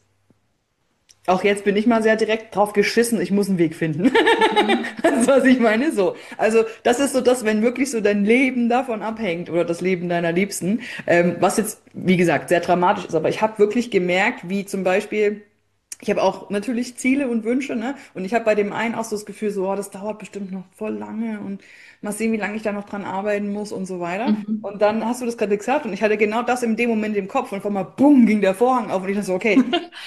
[SPEAKER 1] auch jetzt bin ich mal sehr direkt drauf geschissen, ich muss einen Weg finden.
[SPEAKER 2] Mhm.
[SPEAKER 1] Das, was ich meine, so. Also, das ist so das, wenn wirklich so dein Leben davon abhängt oder das Leben deiner Liebsten, was jetzt, wie gesagt, sehr dramatisch ist, aber ich habe wirklich gemerkt, wie zum Beispiel, ich habe auch natürlich Ziele und Wünsche, ne? Und ich habe bei dem einen auch so das Gefühl, so, oh, das dauert bestimmt noch voll lange und mal sehen, wie lange ich da noch dran arbeiten muss und so weiter.
[SPEAKER 2] Mhm.
[SPEAKER 1] Und dann hast du das gerade gesagt und ich hatte genau das in dem Moment im Kopf und auf einmal, bumm, ging der Vorhang auf und ich dachte so, okay,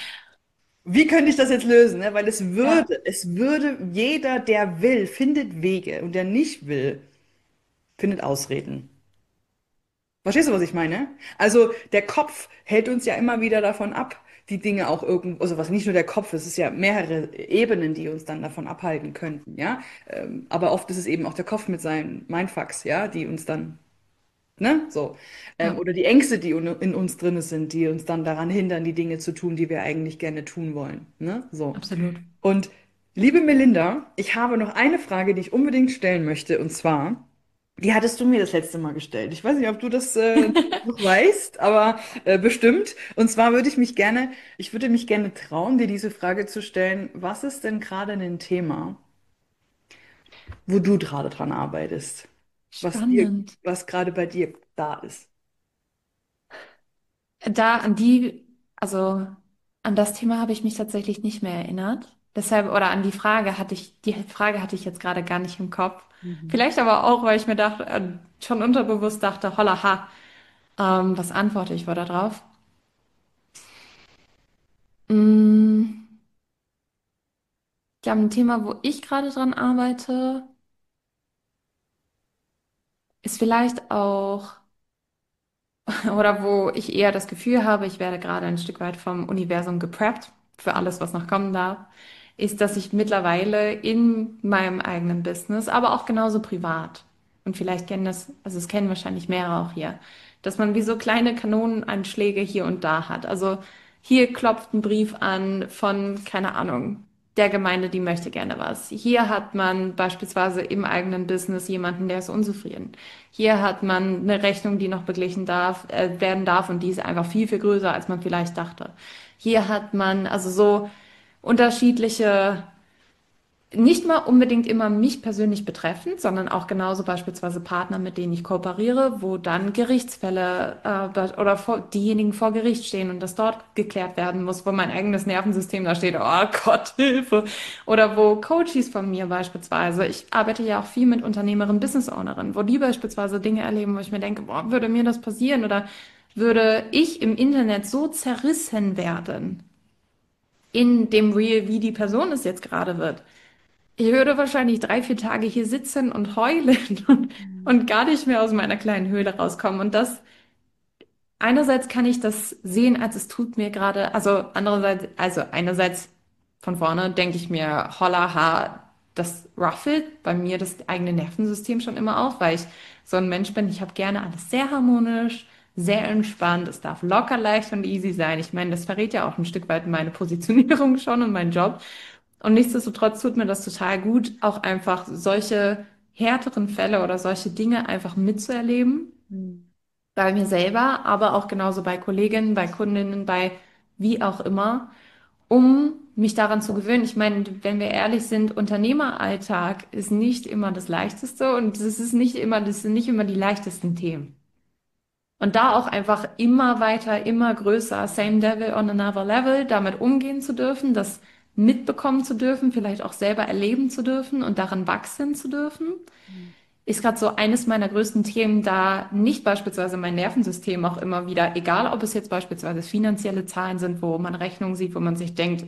[SPEAKER 1] wie könnte ich das jetzt lösen? Ne? Weil
[SPEAKER 2] Ja,
[SPEAKER 1] es würde, jeder, der will, findet Wege und der nicht will, findet Ausreden. Verstehst du, was ich meine? Also der Kopf hält uns ja immer wieder davon ab, die Dinge auch irgendwo, also was nicht nur der Kopf, es ist ja mehrere Ebenen, die uns dann davon abhalten könnten, ja. Aber oft ist es eben auch der Kopf mit seinen Mindfucks, ja, die uns dann, ne, so.
[SPEAKER 2] ja,
[SPEAKER 1] Oder die Ängste, die in uns drin sind, die uns dann daran hindern, die Dinge zu tun, die wir eigentlich gerne tun wollen, ne, so.
[SPEAKER 2] absolut.
[SPEAKER 1] Und liebe Melinda, ich habe noch eine Frage, die ich unbedingt stellen möchte, und zwar, die hattest du mir das letzte Mal gestellt. Ich weiß nicht, ob du das noch weißt, aber bestimmt. Und zwar ich würde mich gerne trauen, dir diese Frage zu stellen, was ist denn gerade ein Thema, wo du gerade dran arbeitest?
[SPEAKER 2] Spannend.
[SPEAKER 1] Was gerade bei dir da ist?
[SPEAKER 2] Da an die, also an das Thema habe ich mich tatsächlich nicht mehr erinnert. Deshalb, oder an die Frage hatte ich jetzt gerade gar nicht im Kopf.
[SPEAKER 1] Mhm.
[SPEAKER 2] Vielleicht aber auch, weil ich mir dachte, schon unterbewusst dachte, holla ha, was antworte ich wohl da drauf? Mm, ja, ein Thema, wo ich gerade dran arbeite, ist vielleicht auch oder wo ich eher das Gefühl habe, ich werde gerade ein Stück weit vom Universum gepreppt für alles, was noch kommen darf, ist, dass ich mittlerweile in meinem eigenen Business, aber auch genauso privat, und vielleicht kennen das, also es kennen wahrscheinlich mehrere auch hier, dass man wie so kleine Kanonenanschläge hier und da hat. Also hier klopft ein Brief an von, keine Ahnung, der Gemeinde, die möchte gerne was. Hier hat man beispielsweise im eigenen Business jemanden, der ist unzufrieden. Hier hat man eine Rechnung, die noch beglichen werden darf und die ist einfach viel, viel größer, als man vielleicht dachte. Hier hat man also so unterschiedliche, nicht mal unbedingt immer mich persönlich betreffend, sondern auch genauso beispielsweise Partner, mit denen ich kooperiere, wo dann Gerichtsfälle oder diejenigen vor Gericht stehen und das dort geklärt werden muss, wo mein eigenes Nervensystem da steht, oh Gott, Hilfe. Oder wo Coaches von mir beispielsweise, ich arbeite ja auch viel mit Unternehmerinnen, Business Ownerinnen, wo die beispielsweise Dinge erleben, wo ich mir denke, boah, würde mir das passieren oder würde ich im Internet so zerrissen werden in dem Reel, wie die Person es jetzt gerade wird. Ich würde wahrscheinlich 3, 4 Tage hier sitzen und heulen und gar nicht mehr aus meiner kleinen Höhle rauskommen. Und das, einerseits kann ich das sehen, als es tut mir gerade, also andererseits, also einerseits von vorne denke ich mir, holla, ha, das ruffelt bei mir das eigene Nervensystem schon immer auf, weil ich so ein Mensch bin. Ich habe gerne alles sehr harmonisch, sehr entspannt. Es darf locker, leicht und easy sein. Ich meine, das verrät ja auch ein Stück weit meine Positionierung schon und meinen Job. Und nichtsdestotrotz tut mir das total gut, auch einfach solche härteren Fälle oder solche Dinge einfach mitzuerleben.
[SPEAKER 1] Mhm.
[SPEAKER 2] Bei mir selber, aber auch genauso bei Kolleginnen, bei Kundinnen, bei wie auch immer, um mich daran zu gewöhnen. Ich meine, wenn wir ehrlich sind, Unternehmeralltag ist nicht immer das Leichteste und das sind nicht immer die leichtesten Themen. Und da auch einfach immer weiter, immer größer, same devil on another level, damit umgehen zu dürfen, das mitbekommen zu dürfen, vielleicht auch selber erleben zu dürfen und daran wachsen zu dürfen, ist gerade so eines meiner größten Themen, da nicht beispielsweise mein Nervensystem auch immer wieder, egal ob es jetzt beispielsweise finanzielle Zahlen sind, wo man Rechnungen sieht, wo man sich denkt,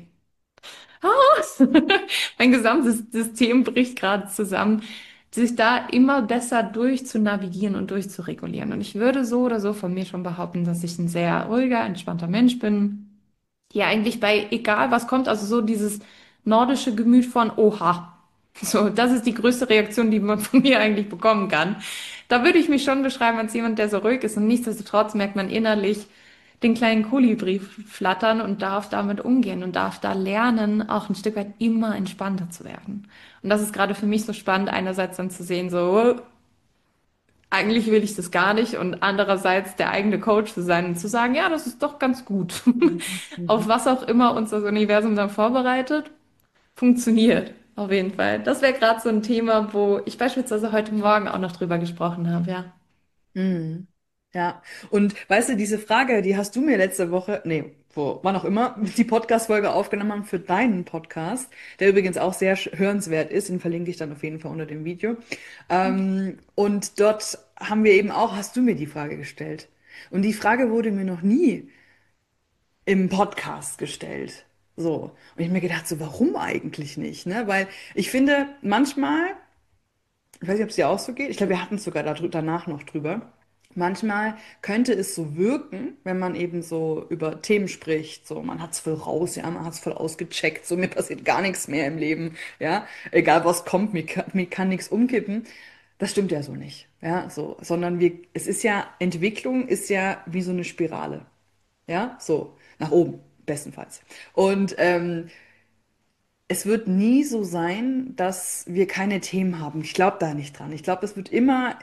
[SPEAKER 2] mein gesamtes System bricht gerade zusammen, sich da immer besser durch zu navigieren und durchzuregulieren. Und ich würde so oder so von mir schon behaupten, dass ich ein sehr ruhiger, entspannter Mensch bin, hier eigentlich bei egal was kommt, also so dieses nordische Gemüt von Oha. So, das ist die größte Reaktion, die man von mir eigentlich bekommen kann. Da würde ich mich schon beschreiben als jemand, der so ruhig ist und nichtsdestotrotz merkt man innerlich den kleinen Kolibri flattern und darf damit umgehen und darf da lernen, auch ein Stück weit immer entspannter zu werden. Und das ist gerade für mich so spannend, einerseits dann zu sehen, so, eigentlich will ich das gar nicht und andererseits der eigene Coach zu sein und zu sagen, ja, das ist doch ganz gut.
[SPEAKER 1] Mhm.
[SPEAKER 2] Auf
[SPEAKER 1] Mhm.
[SPEAKER 2] was auch immer uns das Universum dann vorbereitet, funktioniert. Auf jeden Fall. Das wäre gerade so ein Thema, wo ich beispielsweise heute Morgen auch noch drüber gesprochen habe, ja.
[SPEAKER 1] Mhm. Ja, und weißt du, diese Frage, die hast du mir letzte Woche, nee, wo, wann auch immer, die Podcast-Folge aufgenommen haben für deinen Podcast, der übrigens auch sehr hörenswert ist, den verlinke ich dann auf jeden Fall unter dem Video. Und dort haben wir eben auch, hast du mir die Frage gestellt. Und die Frage wurde mir noch nie im Podcast gestellt. So. Und ich hab mir gedacht, so, warum eigentlich nicht, ne? Weil ich finde, manchmal, ich weiß nicht, ob es dir auch so geht. Ich glaube, wir hatten es sogar danach noch drüber. Manchmal könnte es so wirken, wenn man eben so über Themen spricht, so man hat es voll raus, ja, man hat es voll ausgecheckt, so mir passiert gar nichts mehr im Leben, ja, egal was kommt, mir kann nichts umkippen. Das stimmt ja so nicht, ja, so, sondern es ist ja, Entwicklung ist ja wie so eine Spirale, ja, so, nach oben, bestenfalls. Und es wird nie so sein, dass wir keine Themen haben. Ich glaube da nicht dran. Ich glaube, es wird immer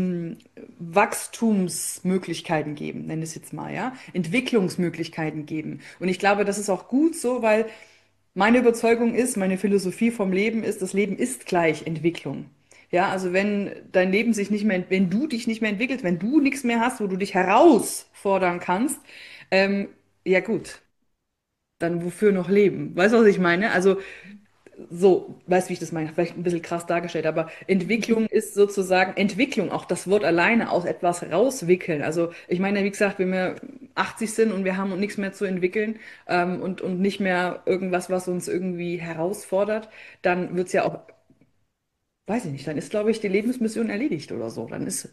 [SPEAKER 1] Wachstumsmöglichkeiten geben, nenne es jetzt mal, ja, Entwicklungsmöglichkeiten geben. Und ich glaube, das ist auch gut so, weil meine Überzeugung ist, meine Philosophie vom Leben ist, das Leben ist gleich Entwicklung. Ja, also wenn dein Leben sich nicht mehr, wenn du dich nicht mehr entwickelst, wenn du nichts mehr hast, wo du dich herausfordern kannst, ähm, ja gut, dann wofür noch leben? Weißt du, was ich meine? Also so, weißt du, wie ich das meine? Vielleicht ein bisschen krass dargestellt, aber Entwicklung ist sozusagen Entwicklung, auch das Wort alleine aus etwas rauswickeln. Also ich meine, wie gesagt, wenn wir 80 sind und wir haben nichts mehr zu entwickeln und nicht mehr irgendwas, was uns irgendwie herausfordert, dann wird es ja auch, weiß ich nicht, dann ist, glaube ich, die Lebensmission erledigt oder so. Dann ist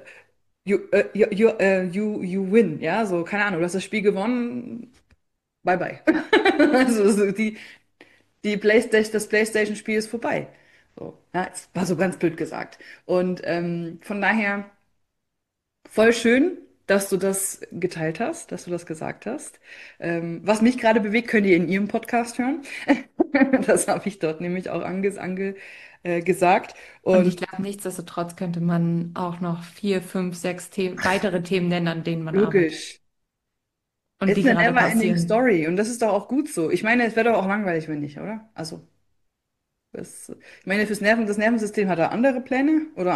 [SPEAKER 1] you win, ja, so, keine Ahnung, du hast das Spiel gewonnen, bye bye. Also so das PlayStation-Spiel ist vorbei. So, ja, es war so ganz blöd gesagt. Und von daher voll schön, dass du das geteilt hast, dass du das gesagt hast. Was mich gerade bewegt, könnt ihr in ihrem Podcast hören. Das habe ich dort nämlich auch gesagt.
[SPEAKER 2] Und ich
[SPEAKER 1] Und
[SPEAKER 2] glaube, nichtsdestotrotz könnte man auch noch 4, 5, 6 weitere Themen nennen, an denen man arbeitet
[SPEAKER 1] logisch,
[SPEAKER 2] und
[SPEAKER 1] it's
[SPEAKER 2] die
[SPEAKER 1] a
[SPEAKER 2] gerade
[SPEAKER 1] never-ending
[SPEAKER 2] passieren.
[SPEAKER 1] story. Und das ist doch auch gut so. Ich meine, es wäre doch auch langweilig, wenn nicht, oder? Also. Ich meine, das Nervensystem hat da andere Pläne oder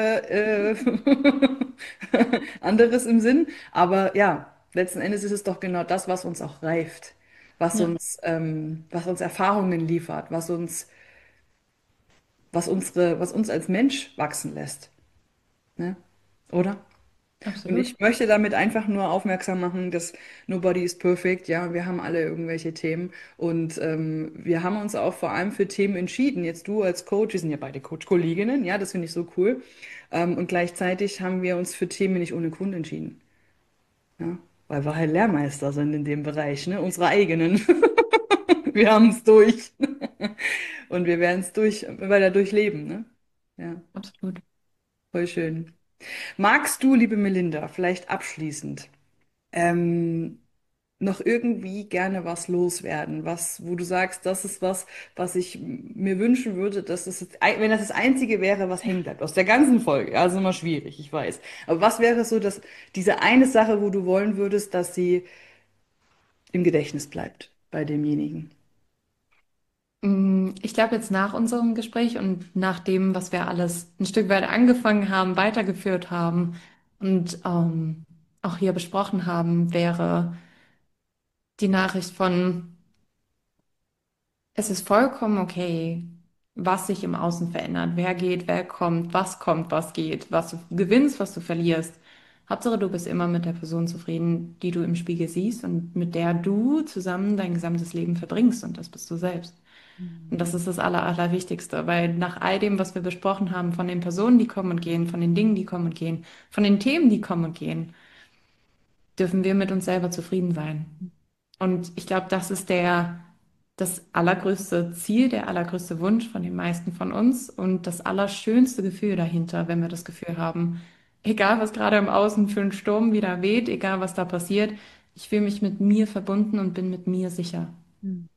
[SPEAKER 1] anderes im Sinn. Aber ja, letzten Endes ist es doch genau das, was uns auch reift,
[SPEAKER 2] Ja,
[SPEAKER 1] was uns Erfahrungen liefert, was uns als Mensch wachsen lässt. Ne? Oder? Und
[SPEAKER 2] absolut.
[SPEAKER 1] ich möchte damit einfach nur aufmerksam machen, dass nobody is perfect. Ja, wir haben alle irgendwelche Themen und wir haben uns auch vor allem für Themen entschieden. Jetzt du als Coach, wir sind ja beide Coach-Kolleginnen, ja, das finde ich so cool. Und gleichzeitig haben wir uns für Themen nicht ohne Grund entschieden. Ja, weil wir halt Lehrmeister sind in dem Bereich, ne, unsere eigenen. Wir haben es durch. Und wir werden es weiter durchleben, ne? Ja,
[SPEAKER 2] Absolut.
[SPEAKER 1] voll schön. Magst du, liebe Melinda, vielleicht abschließend, ähm, noch irgendwie gerne was loswerden, was, wo du sagst, das ist was, was ich mir wünschen würde, dass das jetzt, wenn das das Einzige wäre, was hängen bleibt aus der ganzen Folge, ja, ist immer schwierig, ich weiß. Aber was wäre so, dass diese eine Sache, wo du wollen würdest, dass sie im Gedächtnis bleibt bei demjenigen?
[SPEAKER 2] Ich glaube jetzt nach unserem Gespräch und nach dem, was wir alles ein Stück weit angefangen haben, weitergeführt haben und auch hier besprochen haben, wäre die Nachricht von: Es ist vollkommen okay, was sich im Außen verändert. Wer geht, wer kommt, was geht, was du gewinnst, was du verlierst. Hauptsache, du bist immer mit der Person zufrieden, die du im Spiegel siehst und mit der du zusammen dein gesamtes Leben verbringst. Und das bist du selbst. Und das ist das Allerwichtigste, weil nach all dem, was wir besprochen haben, von den Personen, die kommen und gehen, von den Dingen, die kommen und gehen, von den Themen, die kommen und gehen, dürfen wir mit uns selber zufrieden sein. Und ich glaube, das ist das allergrößte Ziel, der allergrößte Wunsch von den meisten von uns und das allerschönste Gefühl dahinter, wenn wir das Gefühl haben, egal was gerade im Außen für einen Sturm wieder weht, egal was da passiert, ich fühle mich mit mir verbunden und bin mit mir sicher.
[SPEAKER 1] Hm.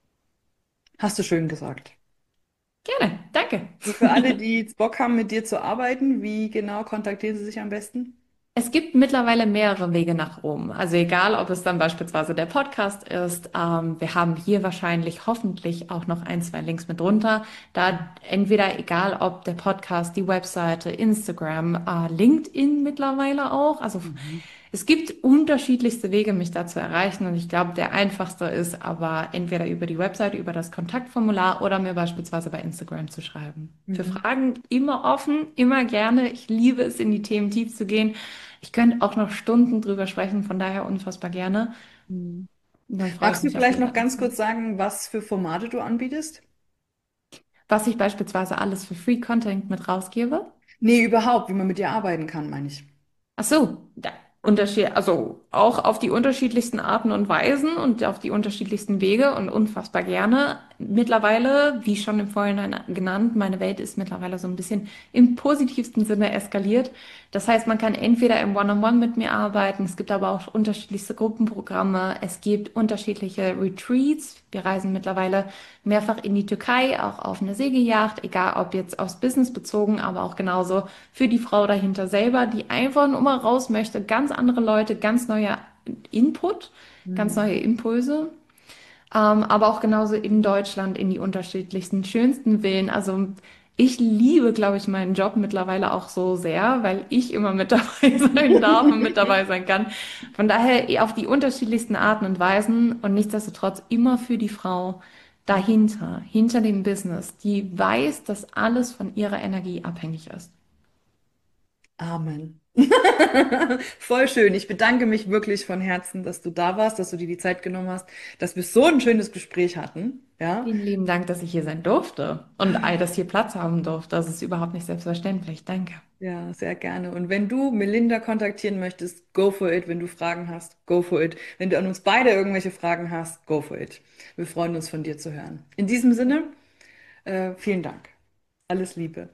[SPEAKER 1] Hast du schön gesagt.
[SPEAKER 2] Gerne, danke.
[SPEAKER 1] So für alle, die jetzt Bock haben, mit dir zu arbeiten, wie genau kontaktieren sie sich am besten?
[SPEAKER 2] Es gibt mittlerweile mehrere Wege nach Rom. Also egal, ob es dann beispielsweise der Podcast ist, wir haben hier wahrscheinlich hoffentlich auch noch ein, zwei Links mit drunter. Da entweder egal, ob der Podcast, die Webseite, Instagram, LinkedIn mittlerweile auch. Also
[SPEAKER 1] Mhm.
[SPEAKER 2] es gibt unterschiedlichste Wege, mich da zu erreichen. Und ich glaube, der einfachste ist aber entweder über die Webseite, über das Kontaktformular oder mir beispielsweise bei Instagram zu schreiben. Für
[SPEAKER 1] Mhm.
[SPEAKER 2] Fragen immer offen, immer gerne. Ich liebe es, in die Themen tief zu gehen. Ich könnte auch noch Stunden drüber sprechen, von daher unfassbar gerne.
[SPEAKER 1] Mhm.
[SPEAKER 2] Und dann freue ich
[SPEAKER 1] Magst du
[SPEAKER 2] mich auf
[SPEAKER 1] vielleicht noch
[SPEAKER 2] jede
[SPEAKER 1] ganz
[SPEAKER 2] Antwort.
[SPEAKER 1] kurz sagen, was für Formate du anbietest?
[SPEAKER 2] Was ich beispielsweise alles für Free Content mit rausgebe.
[SPEAKER 1] Nee, überhaupt, wie man mit dir arbeiten kann, meine ich.
[SPEAKER 2] Ach so, ja, Unterschied, also auch auf die unterschiedlichsten Arten und Weisen und auf die unterschiedlichsten Wege und unfassbar gerne. Mittlerweile, wie schon im Vorhinein genannt, meine Welt ist mittlerweile so ein bisschen im positivsten Sinne eskaliert. Das heißt, man kann entweder im One-on-One mit mir arbeiten, es gibt aber auch unterschiedlichste Gruppenprogramme, es gibt unterschiedliche Retreats. Wir reisen mittlerweile mehrfach in die Türkei, auch auf eine Segelyacht, egal ob jetzt aufs Business bezogen, aber auch genauso für die Frau dahinter selber, die einfach nur mal raus möchte, ganz andere Leute, ganz neuer Input, ganz
[SPEAKER 1] Mhm.
[SPEAKER 2] neue Impulse. Aber auch genauso in Deutschland in die unterschiedlichsten, schönsten Villen. Also ich liebe, glaube ich, meinen Job mittlerweile auch so sehr, weil ich immer mit dabei sein darf und mit dabei sein kann. Von daher auf die unterschiedlichsten Arten und Weisen und nichtsdestotrotz immer für die Frau dahinter, hinter dem Business, die weiß, dass alles von ihrer Energie abhängig ist.
[SPEAKER 1] Amen. Voll schön. Ich bedanke mich wirklich von Herzen, dass du da warst, dass du dir die Zeit genommen hast, dass wir so ein schönes Gespräch hatten. Ja,
[SPEAKER 2] Vielen lieben Dank, dass ich hier sein durfte und all das hier Platz haben durfte. Das ist überhaupt nicht selbstverständlich. Danke.
[SPEAKER 1] ja, sehr gerne. Und wenn du Melinda kontaktieren möchtest, go for it. Wenn du Fragen hast, go for it. Wenn du an uns beide irgendwelche Fragen hast, go for it. Wir freuen uns von dir zu hören. In diesem Sinne, vielen Dank. Alles Liebe.